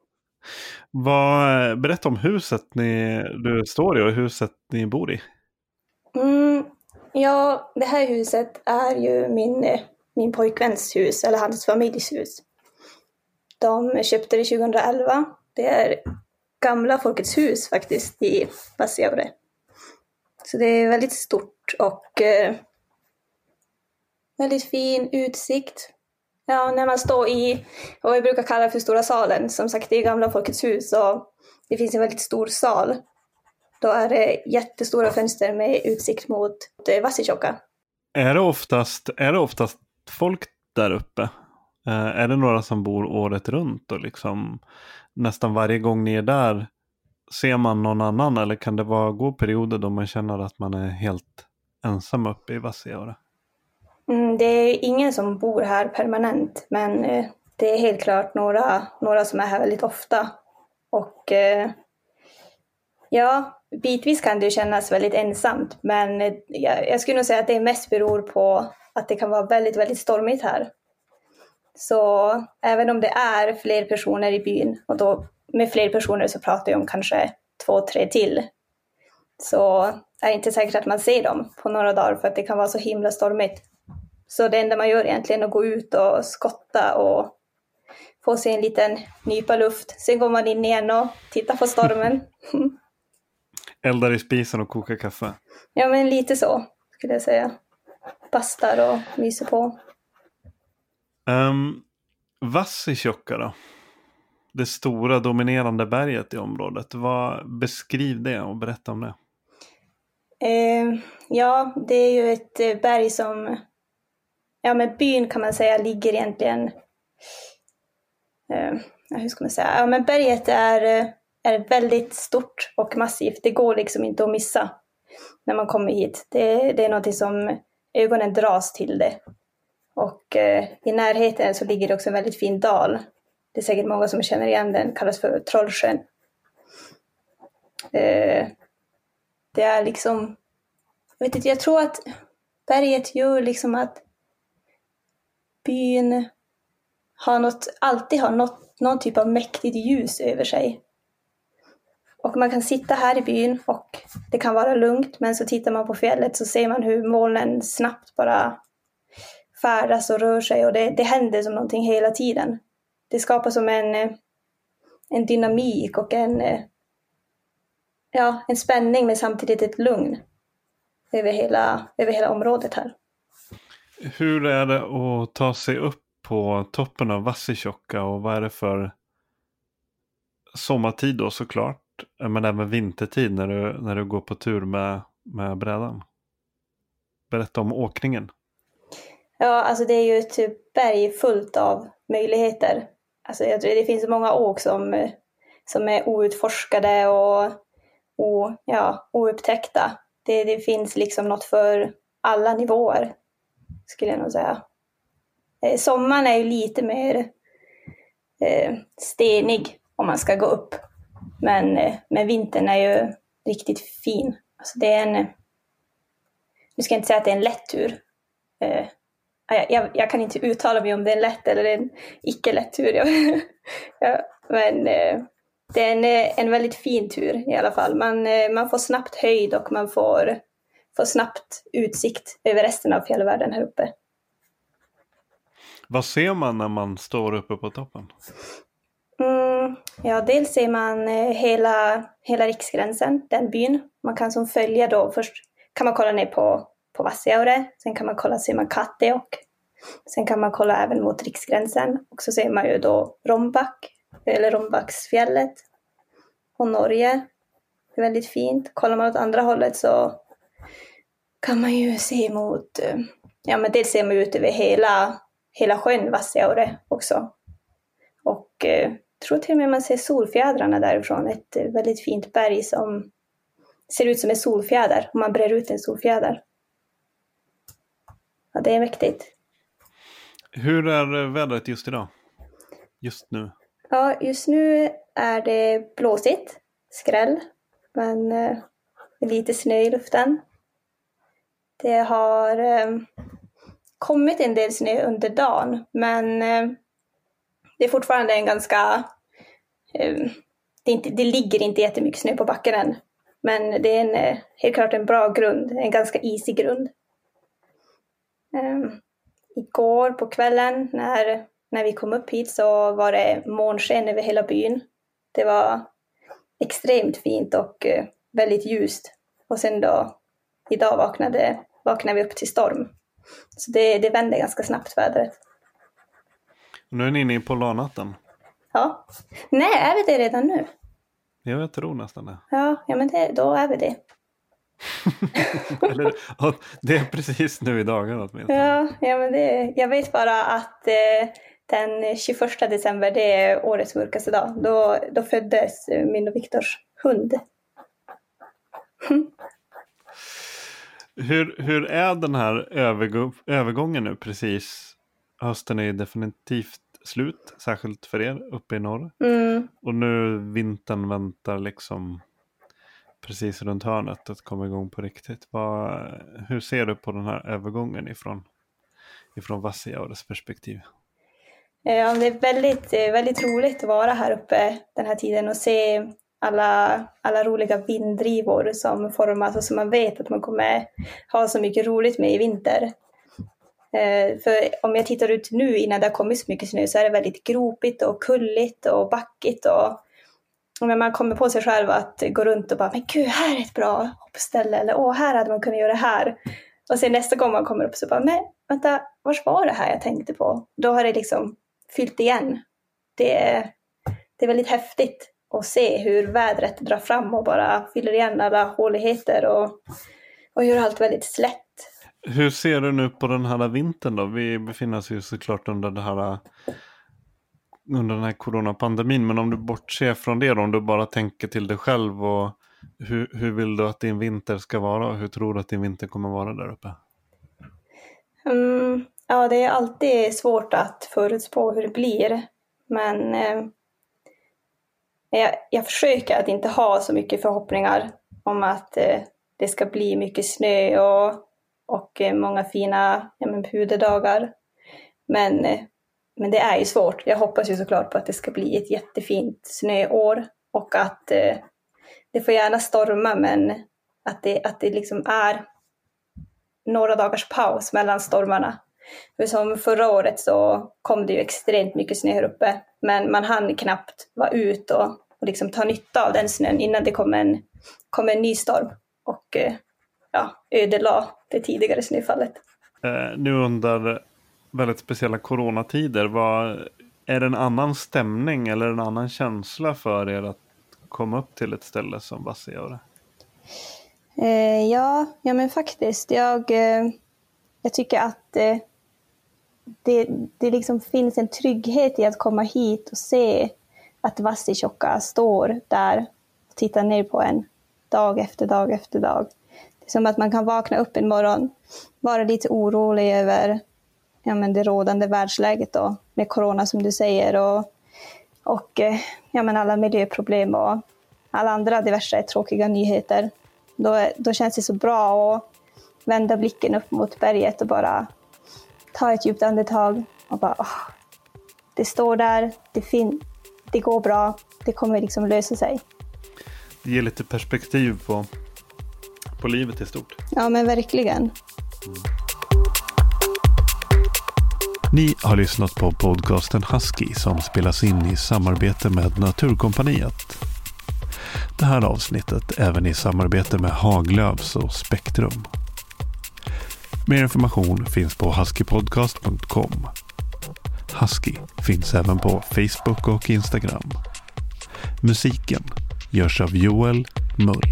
Vad, berätta om huset ni, du står i och huset ni bor i. Mm, ja, det här huset är ju min, min pojkväns hus, eller hans familjs hus. De köpte det tjugohundraelva. Det är gamla Folkets hus faktiskt i Vassijaure. Så det är väldigt stort och eh, väldigt fin utsikt. Ja, när man står i vad vi brukar kalla för stora salen, som sagt det är gamla Folkets hus och det finns en väldigt stor sal. Då är det jättestora fönster med utsikt mot Vassitjokka. Är det oftast, är det oftast folk där uppe? Eh, är det några som bor året runt och liksom nästan varje gång ni är där ser man någon annan, eller kan det vara gå perioder då man känner att man är helt ensam uppe i Vassijaure? Mm, det är ingen som bor här permanent, men eh, det är helt klart några, några som är här väldigt ofta. Och eh, Ja, bitvis kan det ju kännas väldigt ensamt, men jag, jag skulle nog säga att det mest beror på att det kan vara väldigt, väldigt stormigt här. Så även om det är fler personer i byn, och då med fler personer så pratar jag om kanske två, tre till, så är det inte säkert att man ser dem på några dagar för att det kan vara så himla stormigt. Så det enda man gör egentligen är att gå ut och skotta och få sig en liten nypa luft. Sen går man in igen och tittar på stormen. Eldar i spisen och kokar kaffe. Ja, men lite så skulle jag säga. Bastar och myser på. Um, Vassitjokka då? Det stora dominerande berget i området. Vad, beskriv det och berätta om det. Uh, ja, det är ju ett berg som... Ja, men byn kan man säga ligger egentligen... Uh, hur ska man säga? Ja, men berget är... är väldigt stort och massivt. Det går liksom inte att missa när man kommer hit. Det, det är något som ögonen dras till det. Och eh, i närheten så ligger det också en väldigt fin dal. Det är säkert många som känner igen den. Kallas för Trollsjön. Eh, det är liksom... Jag vet inte, jag tror att berget gör liksom att byn har något, alltid har något, någon typ av mäktigt ljus över sig. Och man kan sitta här i byn och det kan vara lugnt, men så tittar man på fjället så ser man hur molnen snabbt bara färdas och rör sig, och det, det händer som någonting hela tiden. Det skapar som en, en dynamik och en, ja, en spänning, men samtidigt ett lugn över hela, över hela området här. Hur är det att ta sig upp på toppen av Vassitjokka, och vad är det för sommartid då såklart, men även vintertid när du, när du går på tur med, med brädan? Berätta om åkningen. Ja, alltså det är ju ett berg fullt av möjligheter. Alltså jag tror det finns många åk som, som är outforskade och o, ja, oupptäckta. Det, det finns liksom något för alla nivåer, skulle jag nog säga. Eh, sommaren är ju lite mer eh, stenig om man ska gå upp. Men, eh, men vintern är ju riktigt fin. Alltså det är en... Nu ska jag inte säga att det är en lätt tur. Eh, jag, jag, jag kan inte uttala mig om det är en lätt eller en icke-lätt tur. Ja, men eh, det är en, en väldigt fin tur i alla fall. Man, eh, man får snabbt höjd och man får, får snabbt utsikt över resten av fjällvärlden här uppe. Vad ser man när man står uppe på toppen? Mm, ja, dels ser man eh, hela, hela riksgränsen, den byn. Man kan som följa då, först kan man kolla ner på, på Vassiaure, sen kan man kolla, ser man Katteok. Sen kan man kolla även mot riksgränsen, och så ser man ju då Rombak, eller Rombaksfjället och Norge. Det är väldigt fint. Kollar man åt andra hållet så kan man ju se mot, ja men dels ser man ut över hela, hela sjön Vassiaure också. Och eh, tror till och med man ser solfjädrarna därifrån. Ett eh, väldigt fint berg som ser ut som en solfjäder. Om man brer ut en solfjäder. Ja, det är mäktigt. Hur är vädret just idag? Just nu? Ja, just nu är det blåsigt. Skräll. Men eh, lite snö i luften. Det har eh, kommit en del snö under dagen. Men... Eh, Det är fortfarande en ganska... Eh, det, är inte, det ligger inte jättemycket snö på backen än. Men det är en, eh, helt klart en bra grund. En ganska isig grund. Eh, igår på kvällen när, när vi kom upp hit så var det månsken över hela byn. Det var extremt fint och eh, väldigt ljust. Och sen då, idag vaknade, vaknade vi upp till storm. Så det, det vände ganska snabbt vädret. Nu är ni inne i polarnatten. Ja. Nej, är vi det redan nu? Jag tror nästan det. Ja, ja men det, då är vi det. Eller, det är precis nu i dagarna åtminstone. Ja, ja men det, jag vet bara att eh, den tjugoförsta december, det är årets mörkaste dag. Då, då föddes min och Viktors hund. hur, hur är den här övergå- övergången nu precis? Hösten är definitivt slut, särskilt för er uppe i norr. Mm. Och nu vintern väntar liksom precis runt hörnet att komma igång på riktigt. Vad, hur ser du på den här övergången ifrån, ifrån Vassijaures perspektiv? Ja, det är väldigt, väldigt roligt att vara här uppe den här tiden och se alla, alla roliga vinddrivor som formas och som man vet att man kommer ha så mycket roligt med i vinter. För om jag tittar ut nu innan det har kommit så mycket snö så är det väldigt gropigt och kulligt och backigt. Och, och när man kommer på sig själv att gå runt och bara, men gud, här är ett bra hoppställe. Eller åh, här hade man kunnat göra det här. Och sen nästa gång man kommer upp så bara, men vänta, vars var det här jag tänkte på? Då har det liksom fyllt igen. Det är, det är väldigt häftigt att se hur vädret drar fram och bara fyller igen alla håligheter och, och gör allt väldigt slätt. Hur ser du nu på den här vintern då? Vi befinner oss ju såklart under det här under den här coronapandemin, men om du bortser från det då, om du bara tänker till dig själv, och hur, hur vill du att din vinter ska vara och hur tror du att din vinter kommer vara där uppe? Mm, ja, det är alltid svårt att förutspå hur det blir, men eh, jag, jag försöker att inte ha så mycket förhoppningar om att eh, det ska bli mycket snö och och många fina ja, men puderdagar. Men, men det är ju svårt. Jag hoppas ju såklart på att det ska bli ett jättefint snöår. Och att eh, det får gärna storma, men att det, att det liksom är några dagars paus mellan stormarna. För som förra året så kom det ju extremt mycket snö här uppe. Men man hann knappt vara ut och, och liksom ta nytta av den snön innan det kom en, kom en ny storm. Och eh, ja, ödelade det tidigare snöfallet. Eh, nu under väldigt speciella coronatider, vad, är det en annan stämning eller en annan känsla för er att komma upp till ett ställe som Vassijaure? Eh, ja, ja, men faktiskt. Jag, eh, jag tycker att eh, det, det liksom finns en trygghet i att komma hit och se att Vassitjokka står där och tittar ner på en dag efter dag efter dag. Det är som att man kan vakna upp en morgon, vara lite orolig över ja, men det rådande världsläget då, med corona som du säger, och, och ja, men alla miljöproblem och alla andra diverse tråkiga nyheter. Då, då känns det så bra att vända blicken upp mot berget och bara ta ett djupt andetag och bara, åh, det står där, det, fin- det går bra, det kommer liksom lösa sig. Det ger lite perspektiv på, på livet i stort. Ja, men verkligen. Mm. Ni har lyssnat på podcasten Husky som spelas in i samarbete med Naturkompaniet. Det här avsnittet även i samarbete med Haglöfs och Spektrum. Mer information finns på huskypodcast punkt com. Husky finns även på Facebook och Instagram. Musiken görs av Joel Mull.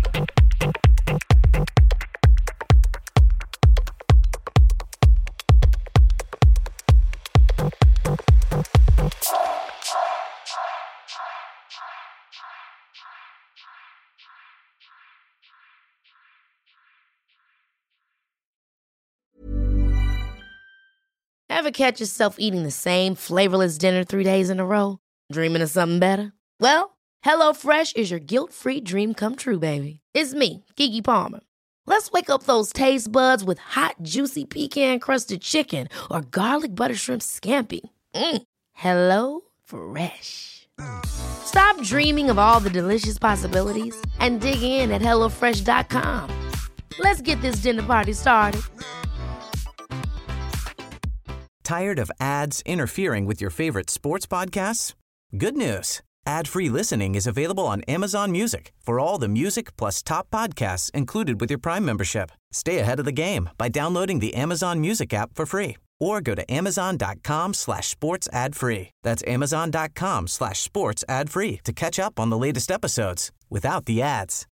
Ever catch yourself eating the same flavorless dinner three days in a row? Dreaming of something better? Well, HelloFresh is your guilt-free dream come true, baby. It's me, Keke Palmer. Let's wake up those taste buds with hot, juicy pecan-crusted chicken or garlic butter shrimp scampi. Mm. Hello Fresh. Stop dreaming of all the delicious possibilities and dig in at hello fresh dot com. Let's get this dinner party started. Tired of ads interfering with your favorite sports podcasts? Good news. Ad-free listening is available on Amazon Music for all the music plus top podcasts included with your Prime membership. Stay ahead of the game by downloading the Amazon Music app for free or go to amazon.com slash sports ad free. That's amazon.com slash sports ad free to catch up on the latest episodes without the ads.